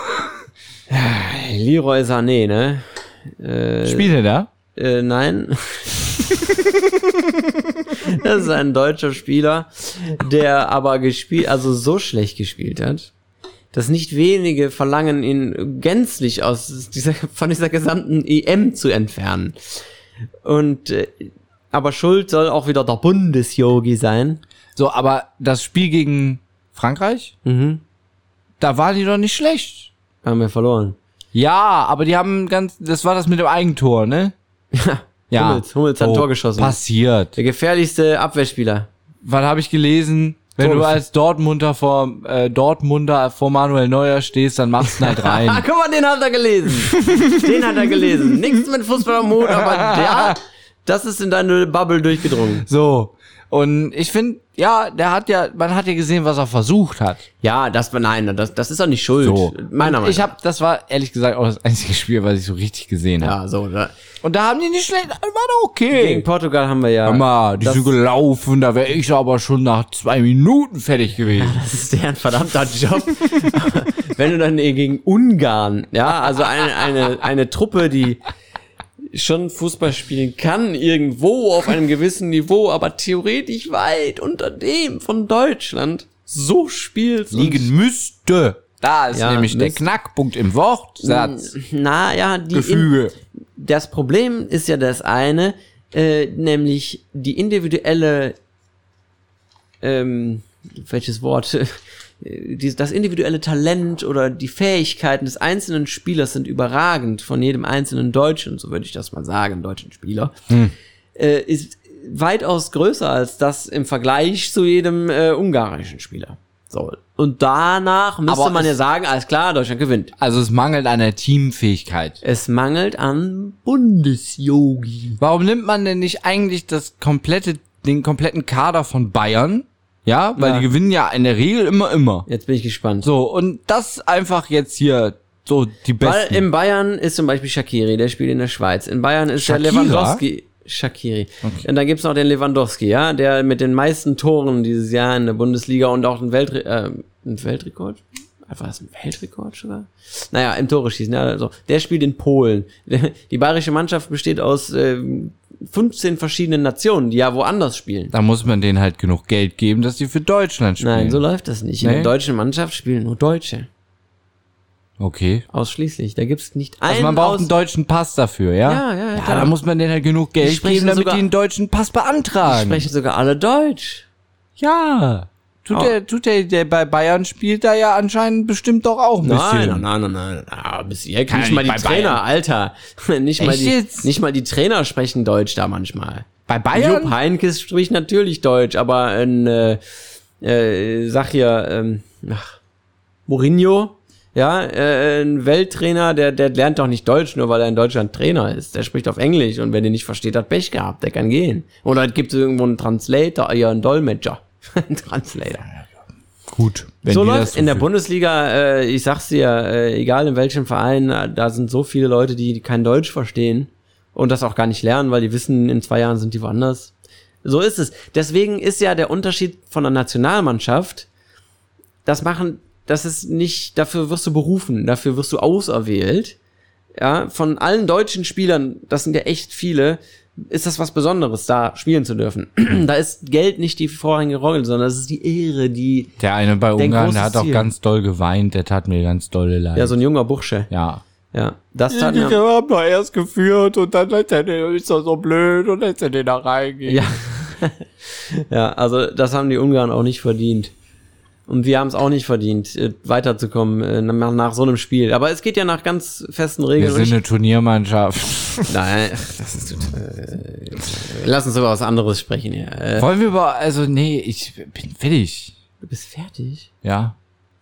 Leroy Sané, ne? Spielt er da? Nein. Das ist ein deutscher Spieler, der aber so schlecht gespielt hat, dass nicht wenige verlangen, ihn gänzlich von dieser gesamten EM zu entfernen. Und aber schuld soll auch wieder der Bundesjogi sein. So, aber das Spiel gegen Frankreich, da waren die doch nicht schlecht. Haben wir verloren. Ja, aber die haben das war das mit dem Eigentor, ne? Ja. Hummels hat ein Tor geschossen. Passiert. Der gefährlichste Abwehrspieler. Was habe ich gelesen? Wenn du als Dortmunder vor Manuel Neuer stehst, dann machst du ihn halt rein. Guck mal, den hat er gelesen. Nichts mit Fußball am Hut, aber das ist in deine Bubble durchgedrungen. So. Und ich finde, man hat ja gesehen, was er versucht hat. Ja, das ist doch nicht Schuld. So. Meiner Meinung nach. Das war ehrlich gesagt auch das einzige Spiel, was ich so richtig gesehen habe. Ja, so. Und da haben die nicht schlecht, war doch okay. Gegen Portugal haben wir ja. Hör mal, die sind gelaufen, da wäre ich aber schon nach 2 Minuten fertig gewesen. Das ist deren verdammter Job. Wenn du dann gegen Ungarn, also eine Truppe, die schon Fußball spielen kann, irgendwo auf einem gewissen Niveau, aber theoretisch weit unter dem von Deutschland so spielt. Liegen müsste. Da ist nämlich der Knackpunkt im Wortsatz. Gefüge. Das Problem ist ja das eine, nämlich die individuelle, welches Wort? Das individuelle Talent oder die Fähigkeiten des einzelnen Spielers sind überragend von jedem einzelnen Deutschen, so würde ich das mal sagen, deutschen Spieler, ist weitaus größer als das im Vergleich zu jedem ungarischen Spieler. So. Und danach müsste man ja sagen, alles klar, Deutschland gewinnt. Also es mangelt an der Teamfähigkeit. Es mangelt an Bundesjogi. Warum nimmt man denn nicht eigentlich den kompletten Kader von Bayern? Ja, weil die gewinnen ja in der Regel immer. Jetzt bin ich gespannt. So, und das einfach jetzt hier so die Besten. Weil in Bayern ist zum Beispiel Shaqiri, der spielt in der Schweiz. In Bayern ist der Lewandowski. Shaqiri. Okay. Und dann gibt's noch den Lewandowski, der mit den meisten Toren dieses Jahr in der Bundesliga und auch einen Weltrekord? War das ein Weltrekord sogar? Naja, im Tore schießen. Ja, also, der spielt in Polen. Die bayerische Mannschaft besteht aus 15 verschiedenen Nationen, die ja woanders spielen. Da muss man denen halt genug Geld geben, dass die für Deutschland spielen. Nein, so läuft das nicht. In der deutschen Mannschaft spielen nur Deutsche. Okay. Ausschließlich. Da gibt's nicht einen. Also man braucht einen deutschen Pass dafür, ja? Ja, klar. Da muss man denen halt genug Geld geben, damit die einen deutschen Pass beantragen. Die sprechen sogar alle Deutsch. Ja. Tut der bei Bayern spielt da ja anscheinend bestimmt doch auch ein bisschen. Nein. Bis hier nicht mal die Trainer, Alter. Nicht mal die Trainer sprechen Deutsch da manchmal. Bei Bayern? Jupp Heynckes spricht natürlich Deutsch, aber Mourinho, ein Welttrainer, der lernt doch nicht Deutsch, nur weil er in Deutschland Trainer ist. Der spricht auf Englisch und wer den nicht versteht, hat Pech gehabt, der kann gehen. Oder gibt es irgendwo einen Translator, einen Dolmetscher. Ein Translator. Gut. So läuft in der Bundesliga, ich sag's dir, egal in welchem Verein, da sind so viele Leute, die kein Deutsch verstehen und das auch gar nicht lernen, weil die wissen, in 2 Jahren sind die woanders. So ist es. Deswegen ist ja der Unterschied von der Nationalmannschaft, das ist nicht, dafür wirst du berufen, dafür wirst du auserwählt. Ja, von allen deutschen Spielern, das sind ja echt viele, ist das was Besonderes, da spielen zu dürfen. Da ist Geld nicht die vorrangige Rolle, sondern das ist die Ehre, die... Der eine bei Ungarn, der hat auch ganz doll geweint, der tat mir ganz dolle leid. Ja, so ein junger Bursche. Ja. Ja, das tat mir... Wir haben doch erst geführt und dann ist er so blöd und jetzt er den da reingehen. Ja. Ja, also das haben die Ungarn auch nicht verdient. Und wir haben es auch nicht verdient, weiterzukommen nach so einem Spiel. Aber es geht ja nach ganz festen Regeln. Wir sind eine Turniermannschaft. Nein, das ist lass uns über was anderes sprechen hier. Wollen wir ich bin fertig. Du bist fertig? Ja.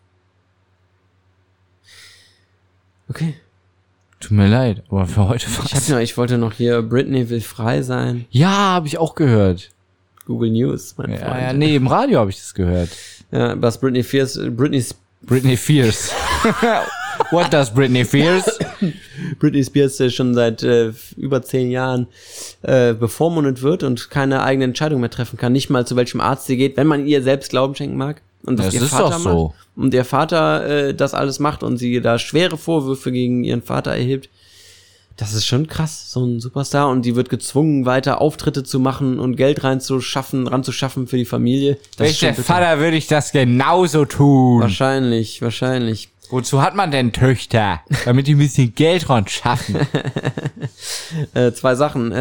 Okay. Tut mir leid, aber für heute war's. Ich wollte noch hier, Britney will frei sein. Ja, habe ich auch gehört. Google News, mein Freund. Ja, nee, im Radio habe ich das gehört. Ja, was Britney Spears. What does Britney Spears? Britney Spears schon seit über 10 Jahren bevormundet wird und keine eigene Entscheidung mehr treffen kann. Nicht mal zu welchem Arzt sie geht, wenn man ihr selbst Glauben schenken mag. Und das ihr ist Vater doch so. macht. Und ihr Vater das alles macht und sie da schwere Vorwürfe gegen ihren Vater erhebt. Das ist schon krass, so ein Superstar. Und die wird gezwungen, weiter Auftritte zu machen und Geld ranzuschaffen für die Familie. Wäre ich der Vater, würde ich das genauso tun. Wahrscheinlich. Wozu hat man denn Töchter? Damit die ein bisschen Geld ran schaffen. Zwei Sachen.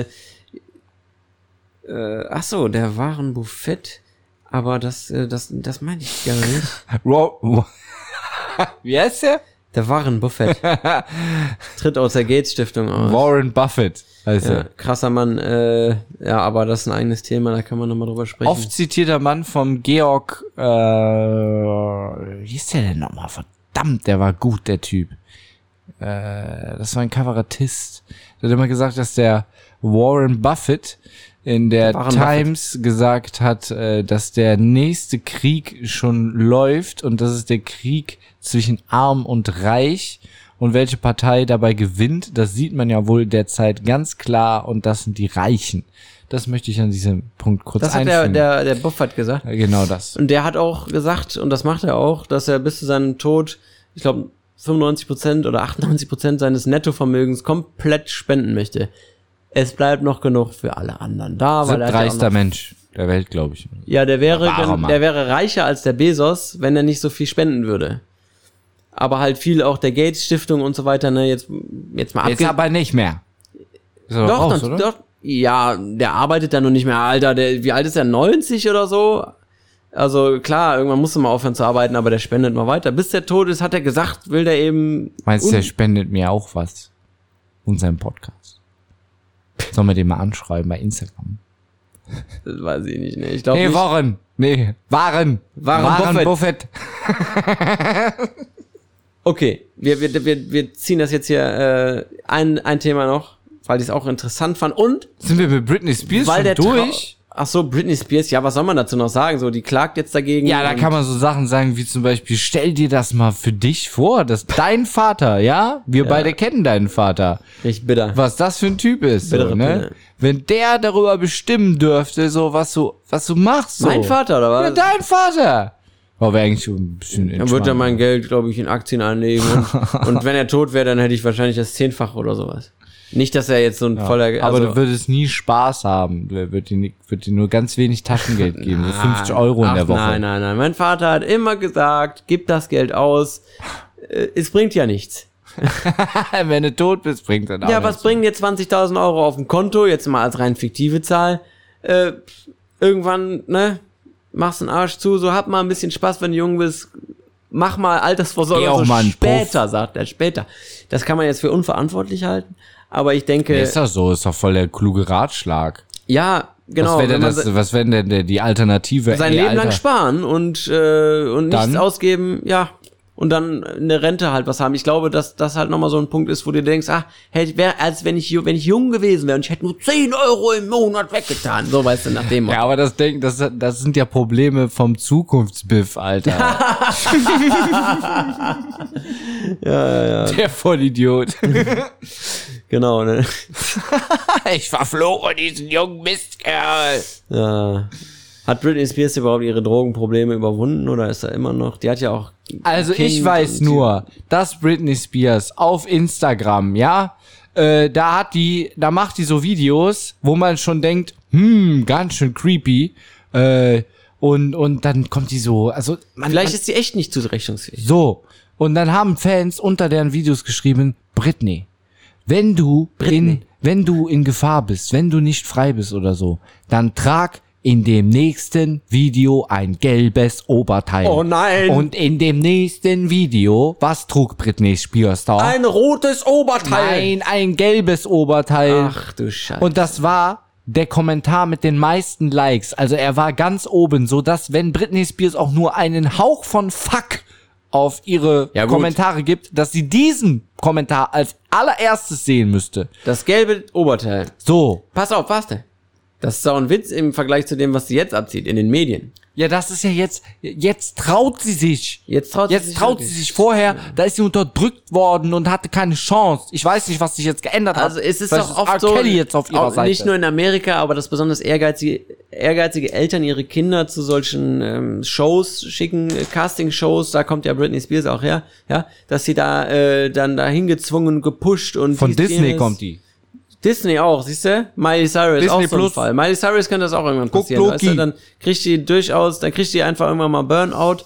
Ach so, der Warenbuffett. Aber das meine ich gar nicht. Wie heißt der? Der Warren Buffett. Tritt aus der Gates Stiftung aus. Warren Buffett. Also Ja, krasser Mann. Ja, aber das ist ein eigenes Thema, da kann man nochmal drüber sprechen. oft zitierter Mann vom Georg, wie ist der denn nochmal? Verdammt, der war gut, der Typ. Das war ein Kabarettist. Der hat immer gesagt, dass der Warren Buffett in der Times gesagt hat, dass der nächste Krieg schon läuft und das ist der Krieg zwischen Arm und Reich und welche Partei dabei gewinnt, das sieht man ja wohl derzeit ganz klar und das sind die Reichen. Das möchte ich an diesem Punkt kurz einfügen. Das hat der Buffett gesagt. Ja, genau das. Und der hat auch gesagt, und das macht er auch, dass er bis zu seinem Tod, ich glaube 95% oder 98% seines Nettovermögens komplett spenden möchte. Es bleibt noch genug für alle anderen da, weil er reichster Mensch der Welt, glaube ich. Ja, der wäre reicher als der Bezos, wenn er nicht so viel spenden würde. Aber halt viel auch der Gates Stiftung und so weiter, ne, jetzt mal Jetzt aber nicht mehr. Ist er doch, raus, oder? doch, ja, der arbeitet da noch nicht mehr, Alter, wie alt ist er, 90 oder so? Also klar, irgendwann musst du mal aufhören zu arbeiten, aber der spendet mal weiter. Bis der tot ist, hat er gesagt, will der eben... Meinst du, der spendet mir auch was? Und seinem Podcast. Sollen wir den mal anschreiben bei Instagram? Das weiß ich nicht, ne? Ich glaube Nee, nicht. Warren Buffett. Okay, wir ziehen das jetzt hier ein Thema noch, weil ich es auch interessant fand und Sind wir mit Britney Spears weil schon der durch? Ach so, Britney Spears, ja, was soll man dazu noch sagen? So, die klagt jetzt dagegen. Ja, da kann man so Sachen sagen wie zum Beispiel, stell dir das mal für dich vor, dass dein Vater, ja, wir beide kennen deinen Vater, Richtig bitter. was das für ein Typ ist, so, Bittere ne? Pille. Wenn der darüber bestimmen dürfte, so was du machst, so. Mein Vater, oder was? Ja, dein Vater. Aber wäre eigentlich schon ein bisschen Dann wird er mein Geld, glaube ich, in Aktien anlegen. Und wenn er tot wäre, dann hätte ich wahrscheinlich das 10-fache oder sowas. Nicht, dass er jetzt so ein voller... Aber du würdest nie Spaß haben. Du würdest dir nur ganz wenig Taschengeld geben. So 50 Euro in der Woche. Nein. Mein Vater hat immer gesagt, gib das Geld aus. Es bringt ja nichts. Wenn du tot bist, bringt das auch Ja, was nichts. bringen jetzt 20.000 Euro auf dem Konto? Jetzt mal als rein fiktive Zahl. Irgendwann, ne? Machst den Arsch zu, so hab mal ein bisschen Spaß, wenn du jung bist. Mach mal Altersvorsorge. Geh auch so mal einen später, Puff. sagt er, später. Das kann man jetzt für unverantwortlich halten. Aber ich denke... Ist das so? Ist doch voll der kluge Ratschlag. Ja, genau. Was wäre denn die Alternative? sein Ey, Leben Alter. lang sparen und Dann? nichts ausgeben, ja. Und dann eine Rente halt was haben. Ich glaube, dass das halt nochmal so ein Punkt ist, wo du denkst, wäre, als wenn ich jung gewesen wäre und ich hätte nur 10 Euro im Monat weggetan. So, weißt du, nach dem Motto. Ja, aber das sind ja Probleme vom Zukunftsbiff, Alter. Ja. Der Vollidiot. Genau, ne? Ich verfluche diesen jungen Mistkerl. Ja. Hat Britney Spears überhaupt ihre Drogenprobleme überwunden oder ist er immer noch? Die hat ja auch. Also Kind ich weiß und- nur, dass Britney Spears auf Instagram, ja, da macht die so Videos, wo man schon denkt, ganz schön creepy, und dann kommt die so, also Vielleicht ist sie echt nicht zurechnungsfähig. so, und dann haben Fans unter deren Videos geschrieben, Britney, wenn du in Gefahr bist, wenn du nicht frei bist oder so, dann trag in dem nächsten Video ein gelbes Oberteil. Oh nein. Und in dem nächsten Video, was trug Britney Spears da? Ein rotes Oberteil. Nein, ein gelbes Oberteil. Ach du Scheiße. Und das war der Kommentar mit den meisten Likes. Also er war ganz oben, so dass wenn Britney Spears auch nur einen Hauch von Fuck auf ihre Ja, gut. Kommentare gibt, dass sie diesen Kommentar als allererstes sehen müsste. Das gelbe Oberteil. So. Pass auf, warte. Das ist auch ein Witz im Vergleich zu dem, was sie jetzt abzieht in den Medien. Ja, das ist ja jetzt traut sie sich. Jetzt traut sie sich vorher, da ist sie unterdrückt worden und hatte keine Chance. Ich weiß nicht, was sich jetzt geändert hat. Also es ist Vielleicht auch oft R. so, Kelly jetzt auf ihrer auch Seite. nicht nur in Amerika, aber dass besonders ehrgeizige Eltern ihre Kinder zu solchen Shows schicken, Casting-Shows, da kommt ja Britney Spears auch her, ja, dass sie da dann dahin gezwungen, gepusht und Von dies, Disney jenes. kommt die. Disney auch, siehst du? Miley Cyrus Disney auch so ein Plus. Fall. Miley Cyrus könnte das auch irgendwann Guck, passieren, weißt du? Loki. Dann kriegt die einfach irgendwann mal Burnout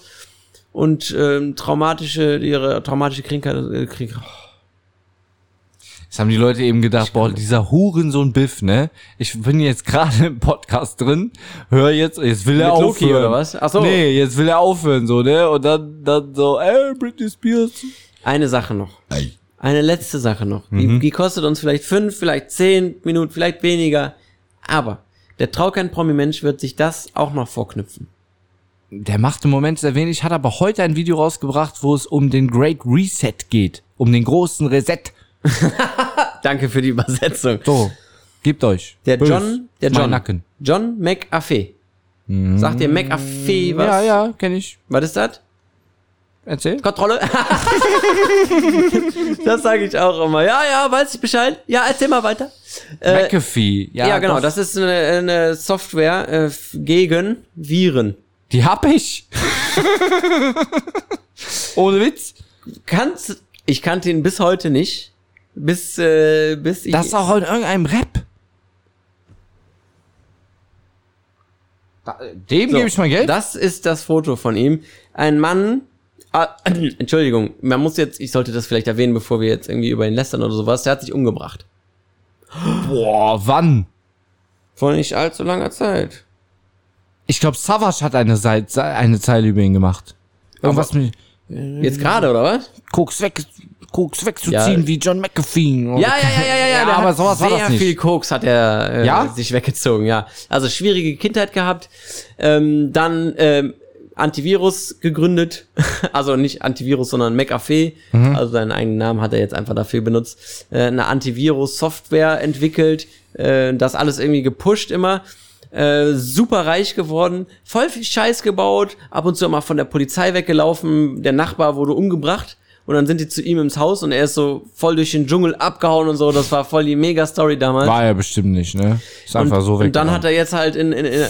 und traumatische Krankheit. Ist haben die Leute eben gedacht, boah, dieser Hurensohn Biff, ne? Ich bin jetzt gerade im Podcast drin, jetzt will er Mit aufhören. Loki oder was? Ach so. Nee, jetzt will er aufhören, so, ne? Und dann so, Britney Spears. Eine Sache noch. Eine letzte Sache noch. Die kostet uns vielleicht 5, vielleicht 10 Minuten, vielleicht weniger. Aber der Traukein-Promi-Mensch wird sich das auch noch vorknüpfen. Der macht im Moment sehr wenig, hat aber heute ein Video rausgebracht, wo es um den Great Reset geht. Um den großen Reset. Danke für die Übersetzung. So, gebt euch. Der John Nacken. John McAfee. Sagt ihr McAfee was? Ja, kenn ich. Was ist das? Erzähl. Kontrolle. Das sage ich auch immer. Ja, weiß ich Bescheid. Ja, erzähl mal weiter. McAfee. Ja, genau. doch. Das ist eine Software gegen Viren. Die hab ich. Ohne Witz. Ich kannte ihn bis heute nicht. Bis ich... Das ist auch in irgendeinem Rap. Dem gebe ich mal Geld. Das ist das Foto von ihm. Ein Mann... Entschuldigung, ich sollte das vielleicht erwähnen, bevor wir jetzt irgendwie über ihn lästern oder sowas. Der hat sich umgebracht. Boah, wann? Vor nicht allzu langer Zeit. Ich glaube, Savage hat eine Zeile über ihn gemacht. Irgendwas mit Jetzt gerade, oder was? Koks wegzuziehen wie John McAfee. Ja. Der aber hat sowas war das nicht. Sehr viel Koks hat er sich weggezogen, ja. Also schwierige Kindheit gehabt. Dann Antivirus gegründet. Also nicht Antivirus, sondern McAfee. Also seinen eigenen Namen hat er jetzt einfach dafür benutzt. Eine Antivirus-Software entwickelt. Das alles irgendwie gepusht immer. Super reich geworden, voll viel Scheiß gebaut, ab und zu mal von der Polizei weggelaufen, der Nachbar wurde umgebracht und dann sind die zu ihm ins Haus und er ist so voll durch den Dschungel abgehauen und so, das war voll die Mega-Story damals. War er bestimmt nicht, ne? Ist einfach so weg. Und dann hat er jetzt halt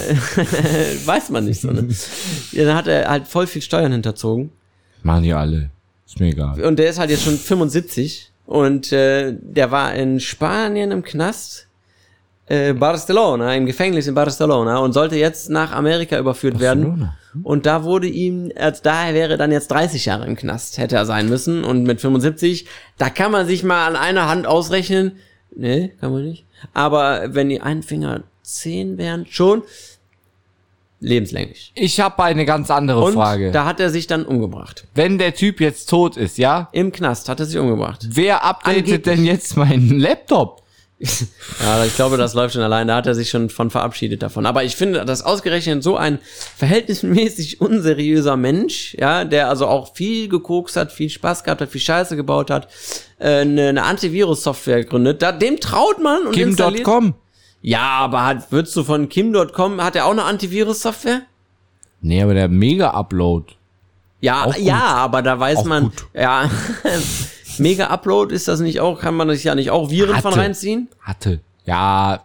weiß man nicht so, ne? Ja, dann hat er halt voll viel Steuern hinterzogen. Machen die alle. Ist mir egal. Und der ist halt jetzt schon 75 und der war in Spanien im Knast. Barcelona, im Gefängnis in Barcelona und sollte jetzt nach Amerika überführt werden. Und da wurde ihm, daher wäre dann jetzt 30 Jahre im Knast, hätte er sein müssen. Und mit 75, da kann man sich mal an einer Hand ausrechnen. Nee, kann man nicht. Aber wenn die einen Finger 10 wären, schon lebenslänglich. Ich habe eine ganz andere Frage. Da hat er sich dann umgebracht. Wenn der Typ jetzt tot ist, ja? Im Knast hat er sich umgebracht. Wer updatet denn jetzt meinen Laptop? Ja, ich glaube, das läuft schon allein. Da hat er sich schon von verabschiedet davon. Aber ich finde, dass ausgerechnet so ein verhältnismäßig unseriöser Mensch, ja, der also auch viel gekokst hat, viel Spaß gehabt hat, viel Scheiße gebaut hat, eine Antivirus-Software gründet, dem traut man und installiert. Kim.com. Ja, aber würdest du von Kim.com, hat er auch eine Antivirus-Software? Nee, aber der Mega-Upload. Ja, aber da weiß auch man, gut. ja, Mega-Upload ist das nicht auch, kann man sich ja nicht auch Viren von reinziehen? Hatte. Ja.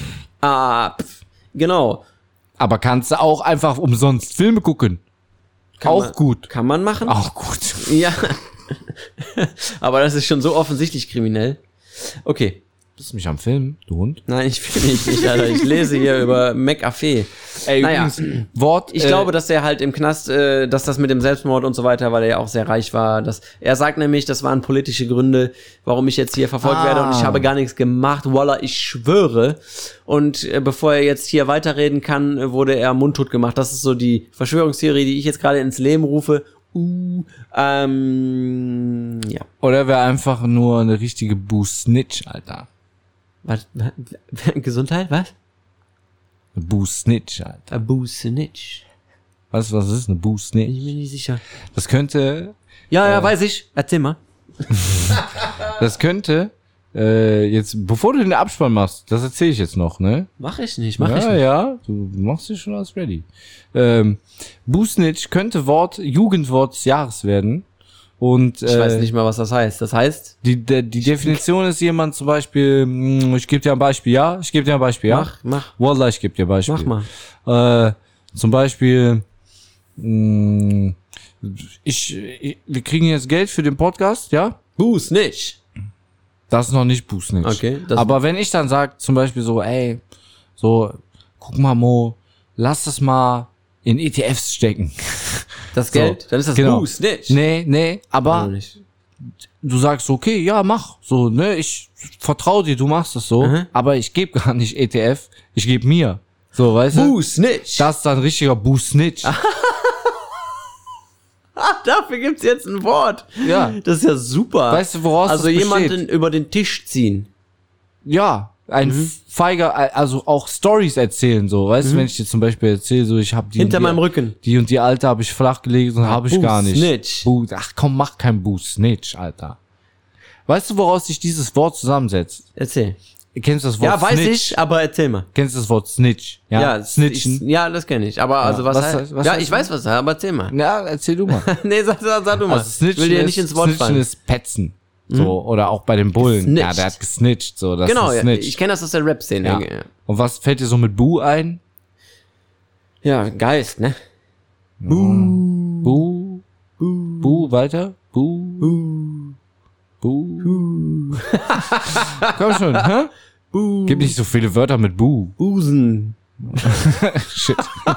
Genau. Aber kannst du auch einfach umsonst Filme gucken. Gut. Kann man machen? Auch gut. Ja. Aber das ist schon so offensichtlich kriminell. Okay. Bist du mich am Filmen, du Hund? Nein, ich will nicht, Alter. Ich lese hier über McAfee. Ey, übrigens, Wort. Ich glaube, dass der halt im Knast, dass das mit dem Selbstmord und so weiter, weil er ja auch sehr reich war. Er sagt nämlich, das waren politische Gründe, warum ich jetzt hier verfolgt werde und ich habe gar nichts gemacht. Wallah, ich schwöre. Und bevor er jetzt hier weiterreden kann, wurde er mundtot gemacht. Das ist so die Verschwörungstheorie, die ich jetzt gerade ins Leben rufe. Ja. Oder wäre einfach nur eine richtige Boo-Snitch, Alter. Was? Gesundheit, was? Eine Boo-Snitch, Alter. A Boo-Snitch. Was ist eine Boo-Snitch? Ich bin nicht sicher. Das könnte... Ja, weiß ich. Erzähl mal. Das könnte... jetzt, bevor du den Abspann machst, das erzähle ich jetzt noch, ne? Mach ich nicht. Ja, du machst dich schon alles ready. Boo-Snitch könnte Jugendwort des Jahres werden. Und, ich weiß nicht mal, was das heißt. Das heißt? Die Definition ist jemand zum Beispiel, ich gebe dir ein Beispiel, ja? Mach. Wallah, ich gebe dir ein Beispiel. Mach mal. Zum Beispiel, wir kriegen jetzt Geld für den Podcast, ja? Boo-Snitch. Das ist noch nicht Boo-Snitch. Okay. Aber wenn ich dann sage, zum Beispiel so, ey, so, guck mal, Mo, lass das mal in ETFs stecken. Das Geld? Dann ist das genau. Boo-Snitch. Nee, aber du sagst, okay, ja, mach. So, ne, ich vertraue dir, du machst es so. Aber ich gebe gar nicht ETF, ich gebe mir. So, weißt du? Boo-Snitch. Das ist dann ein richtiger Boo-Snitch. Dafür gibt's jetzt ein Wort. Ja. Das ist ja super. Weißt du, woraus also das besteht? jemanden über den Tisch ziehen. Ja, ein feiger, also auch Stories erzählen, so, weißt du, wenn ich dir zum Beispiel erzähle, so, ich habe die Hinter und die, meinem Rücken. die und die Alte habe ich flachgelegt und habe ich gar nicht. Snitch. Ach komm, mach kein Boo-Snitch, Alter. Weißt du, woraus sich dieses Wort zusammensetzt? Erzähl. Kennst du das Wort Ja, weiß Snitch? ich, aber erzähl mal. Kennst du das Wort Snitch? Ja, Snitchen. Ja, das kenne ich. Aber also was heißt? was Ja, heißt ich weiß was, aber erzähl mal. Ja, erzähl du mal. Nee, sag du mal. Also Snitchen, ich will dir nicht ins Wort Snitchen fallen. ist Petzen. So, oder auch bei den Bullen. Gesnitcht. Ja, der hat gesnitcht, so, das Genau, ist ja, Snitch. ich kenne das aus der Rap-Szene. Ja. Und was fällt dir so mit Boo ein? Ja, Geist, ne? Boo? Boo, weiter? Boo? Komm schon, hä? Gib nicht so viele Wörter mit Boo. Busen. Shit.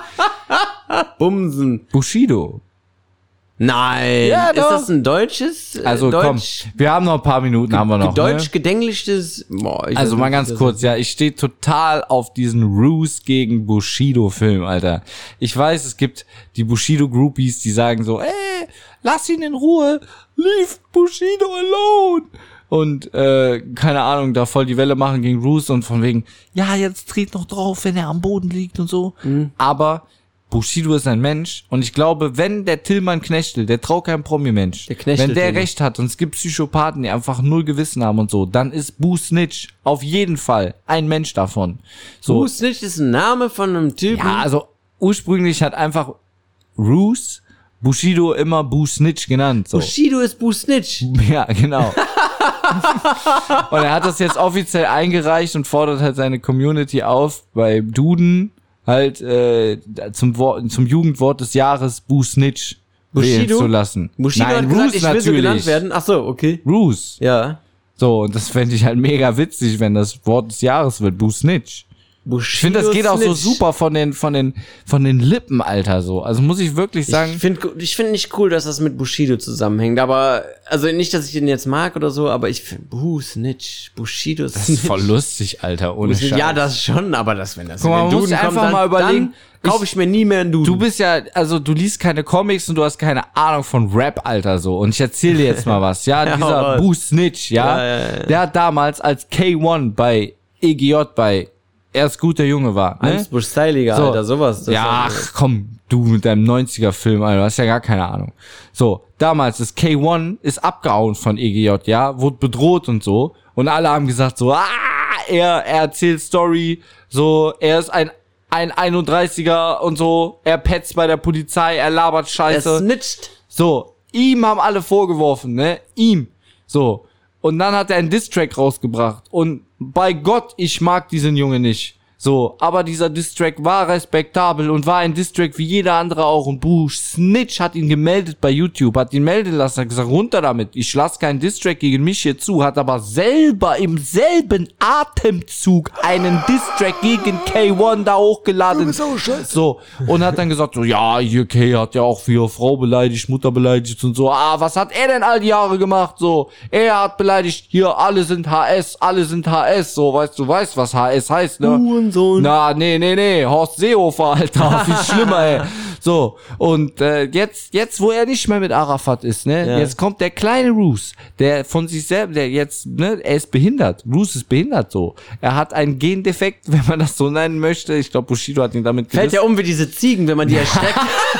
Bumsen. Bushido. Nein. Ja, ist doch. das ein deutsches? Also komm, wir haben noch ein paar Minuten, haben wir noch. Deutsch Ne? gedänglichtes. Boah, ich Also weiß mal nicht, ganz das kurz, ja, ich stehe total auf diesen Roos gegen Bushido-Film, Alter. Ich weiß, es gibt die Bushido-Groupies, die sagen so, lass ihn in Ruhe, leave Bushido alone. Und, keine Ahnung, da voll die Welle machen gegen Roos und von wegen, ja, jetzt tritt noch drauf, wenn er am Boden liegt und so. Aber Bushido ist ein Mensch und ich glaube, wenn der Tillmann Knechtel, der traut kein Promi-Mensch, Der Knechtel wenn der Tillmann. recht hat und es gibt Psychopathen, die einfach null Gewissen haben und so, dann ist Boo Snitch auf jeden Fall ein Mensch davon. So, Boo Snitch ist ein Name von einem Typen. ja, also ursprünglich hat einfach Roos Bushido immer Boo Snitch genannt. So. Bushido ist Boo Snitch. Ja, genau. Und er hat das jetzt offiziell eingereicht und fordert halt seine Community auf, bei Duden halt zum Jugendwort des Jahres Boo Snitch wählen Bushido? zu lassen. Bushido Nein, hat gesagt, Roos ich will so genannt werden. Ach so, okay. Roos. Ja. So, und das fände ich halt mega witzig, wenn das Wort des Jahres wird, Boo Snitch. Ich finde, das geht auch so super von den Lippen, Alter, so. Also muss ich wirklich sagen. Ich finde nicht cool, dass das mit Bushido zusammenhängt, aber, also nicht, dass ich ihn jetzt mag oder so, aber ich finde, Snitch, Bushido Das ist voll lustig, Alter, ohne Scheiß. Ja, das schon, aber wenn das Guck mal, in man den muss Duden sich kommt, einfach mal überlegen, dann kaufe ich mir nie mehr einen Duden. Du bist ja, also du liest keine Comics und du hast keine Ahnung von Rap, Alter, so. Und ich erzähle dir jetzt mal was, ja. Ja, Dieser was? Boo Snitch, ja. Der hat damals als K1 bei EGJ bei Erst guter Junge war, ne? Eimsbusch Styliger, So. Alter, sowas. Das Ja, ist- ach, komm, du mit deinem 90er-Film, Alter, du hast ja gar keine Ahnung. So, damals, das K1 ist abgehauen von EGJ, ja, wurde bedroht und so. Und alle haben gesagt so, er erzählt Story, so, er ist ein 31er und so, er petzt bei der Polizei, er labert er Scheiße. snitcht. So, ihm haben alle vorgeworfen, ne? Ihm. So. Und dann hat er einen Diss-Track rausgebracht. Und bei Gott, ich mag diesen Junge nicht. So, aber dieser Diss-Track war respektabel und war ein Diss-Track wie jeder andere auch. Und Boo Snitch hat ihn gemeldet bei YouTube, hat ihn melden lassen, hat gesagt, runter damit. Ich lasse keinen Diss-Track gegen mich hier zu, hat aber selber im selben Atemzug einen Diss-Track gegen K1 da hochgeladen. So, und hat dann gesagt, so, ja, hier K hat ja auch für Frau beleidigt, Mutter beleidigt und so. Was hat er denn all die Jahre gemacht? So, er hat beleidigt, hier, alle sind HS, so, weißt du, weißt, was HS heißt, ne? Sohn. Na, nee, Horst Seehofer, Alter, viel schlimmer, ey. So, und jetzt, wo er nicht mehr mit Arafat ist, ne, Ja. jetzt kommt der kleine Roos, der von sich selbst, der jetzt, ne, er ist behindert. Roos ist behindert, so. Er hat einen Gendefekt, wenn man das so nennen möchte. Ich glaube, Bushido hat ihn damit Fällt ja um wie diese Ziegen, wenn man die erschreckt.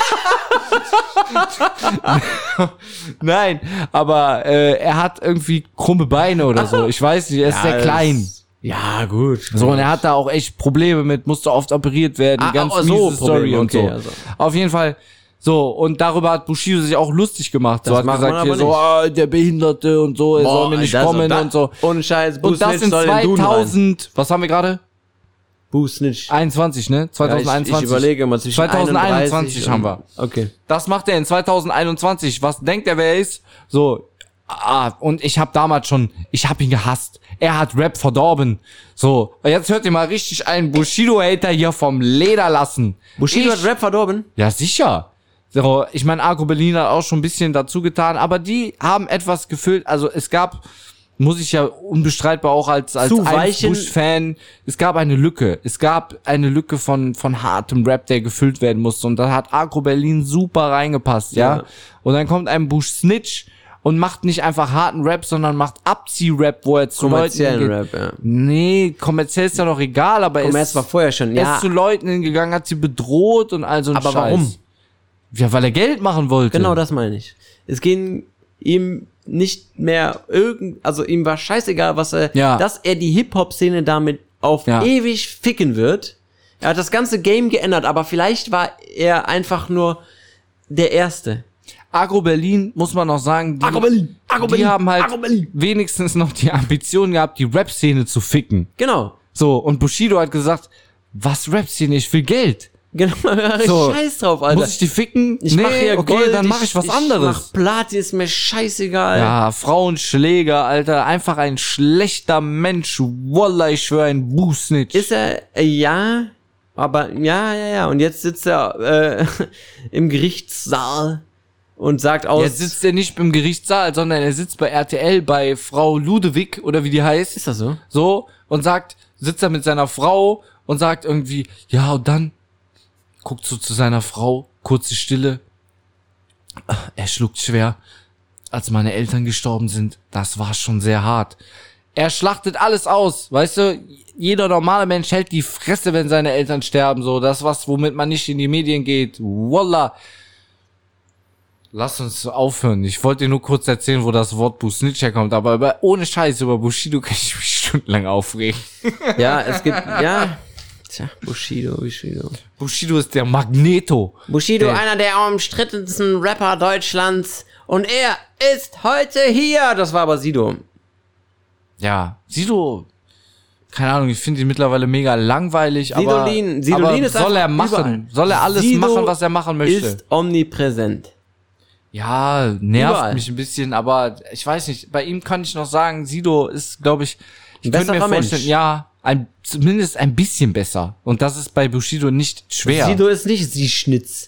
Nein, aber er hat irgendwie krumme Beine oder so. Ich weiß nicht, er ist sehr klein. Ja, gut. So, und er hat da auch echt Probleme mit, musste oft operiert werden, ganz so miese Story Probleme, und so. okay, also. Auf jeden Fall, so, und darüber hat Bushido sich auch lustig gemacht. So, Das hat macht gesagt, man hier aber so, der Behinderte und so, er soll mir nicht kommen und so. Ohne Scheiß, Boo Und das Snitch in soll in den Duden rein. 2000, was haben wir gerade? Boo Snitch. 21, ne? Ja, 2021. ich überlege mal zwischen 2021 31 haben wir. Okay. Das macht er in 2021. Was denkt er, wer er ist? So, und ich habe damals schon, ich habe ihn gehasst. Er hat Rap verdorben. So, jetzt hört ihr mal richtig einen Bushido-Hater hier vom Leder lassen. Bushido hat Rap verdorben? Ja, sicher. So, ich meine, Agro Berlin hat auch schon ein bisschen dazu getan, aber die haben etwas gefüllt. Also es gab, muss ich ja unbestreitbar auch als Bush-Fan, es gab eine Lücke. Es gab eine Lücke von hartem Rap, der gefüllt werden musste. Und da hat Agro Berlin super reingepasst, ja. Und dann kommt ein Bush Snitch und macht nicht einfach harten Rap, sondern macht Abzieh-Rap, wo er zu Leuten Rap, ja. Nee, kommerziell ist ja noch egal, aber Kommerz war vorher schon, er ist zu Leuten hingegangen, hat sie bedroht und all so ein Scheiß. Aber warum? Ja, weil er Geld machen wollte. Genau, das meine ich. Es ging ihm nicht mehr also ihm war scheißegal, dass er die Hip-Hop-Szene damit auf ewig ficken wird. Er hat das ganze Game geändert, aber vielleicht war er einfach nur der Erste. Agro Berlin, muss man noch sagen, die haben halt wenigstens noch die Ambition gehabt, die Rap-Szene zu ficken. Genau. So, und Bushido hat gesagt, was Rap-Szene, ich will Geld. Genau, so, scheiß drauf, Alter. Muss ich die ficken? Ich mach hier okay, Gold, dann mach ich was anderes. Ich mach Platin, ist mir scheißegal. Ja, Frauenschläger, Alter, einfach ein schlechter Mensch. Wallah, ich schwör, ein Buh-Snitch. Ist er, ja, aber, ja, und jetzt sitzt er im Gerichtssaal und sagt aus... Jetzt sitzt er nicht im Gerichtssaal, sondern er sitzt bei RTL bei Frau Ludewig, oder wie die heißt. Ist das so? So, und sitzt er mit seiner Frau und sagt irgendwie, ja, und dann guckt so zu seiner Frau, kurze Stille. Er schluckt schwer. Als meine Eltern gestorben sind, das war schon sehr hart. Er schlachtet alles aus, weißt du? Jeder normale Mensch hält die Fresse, wenn seine Eltern sterben, so. Das was, womit man nicht in die Medien geht. Wallah. Lass uns aufhören. Ich wollte dir nur kurz erzählen, wo das Wort Buh-Snitch herkommt, aber ohne Scheiß, über Bushido kann ich mich stundenlang aufregen. Ja, es gibt, Tja, Bushido. Bushido ist der Magneto. Bushido, einer der umstrittensten Rapper Deutschlands. Und er ist heute hier. Das war aber Sido. Ja, Sido, keine Ahnung, ich finde ihn mittlerweile mega langweilig, Sidolin ist soll er machen? Überall. Soll er alles Sido machen, was er machen möchte? Ist omnipräsent. Ja, nervt Überall. mich ein bisschen, aber ich weiß nicht, bei ihm kann ich noch sagen, Sido ist, glaube ich könnte mir vorstellen, Mensch. ja, zumindest ein bisschen besser. Und das ist bei Bushido nicht schwer. Sido ist nicht Sie Schnitz.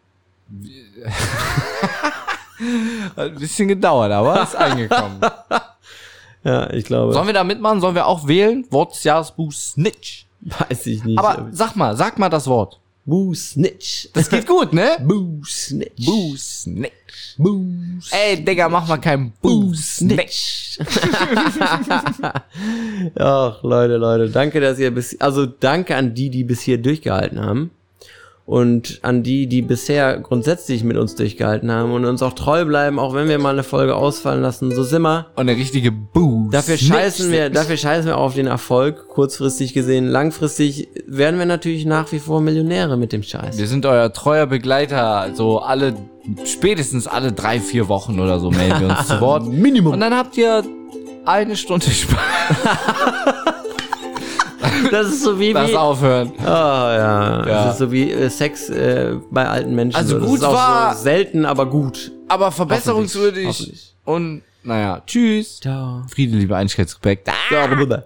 Hat ein bisschen gedauert, aber ist angekommen. Ja, ich glaube. Sollen wir da mitmachen? Sollen wir auch wählen? Wort des Jahres Buh-Snitch. Weiß ich nicht. Aber sag mal das Wort. Buh-Snitch. Das geht gut, ne? Buh-Snitch. Buh-Snitch. Buh-Snitch. Ey, Digga, mach mal keinen Buh-Snitch. Ach, Leute, danke, dass ihr danke an die bis hier durchgehalten haben. Und an die bisher grundsätzlich mit uns durchgehalten haben und uns auch treu bleiben, auch wenn wir mal eine Folge ausfallen lassen. So sind wir. Und der richtige Buh. Dafür scheißen wir auf den Erfolg, kurzfristig gesehen. Langfristig werden wir natürlich nach wie vor Millionäre mit dem Scheiß. Wir sind euer treuer Begleiter, so spätestens alle 3-4 Wochen oder so melden wir uns zu Wort. Minimum. Und dann habt ihr 1 Stunde Spaß. Das ist so wie... Lass aufhören. Oh ja. Das ist so wie Sex bei alten Menschen. Also das gut ist auch war... so selten, aber gut. Aber verbesserungswürdig. Hoffentlich. Und, naja, tschüss. Ciao. Friede, Liebe, Einigkeit, Respekt. Ja,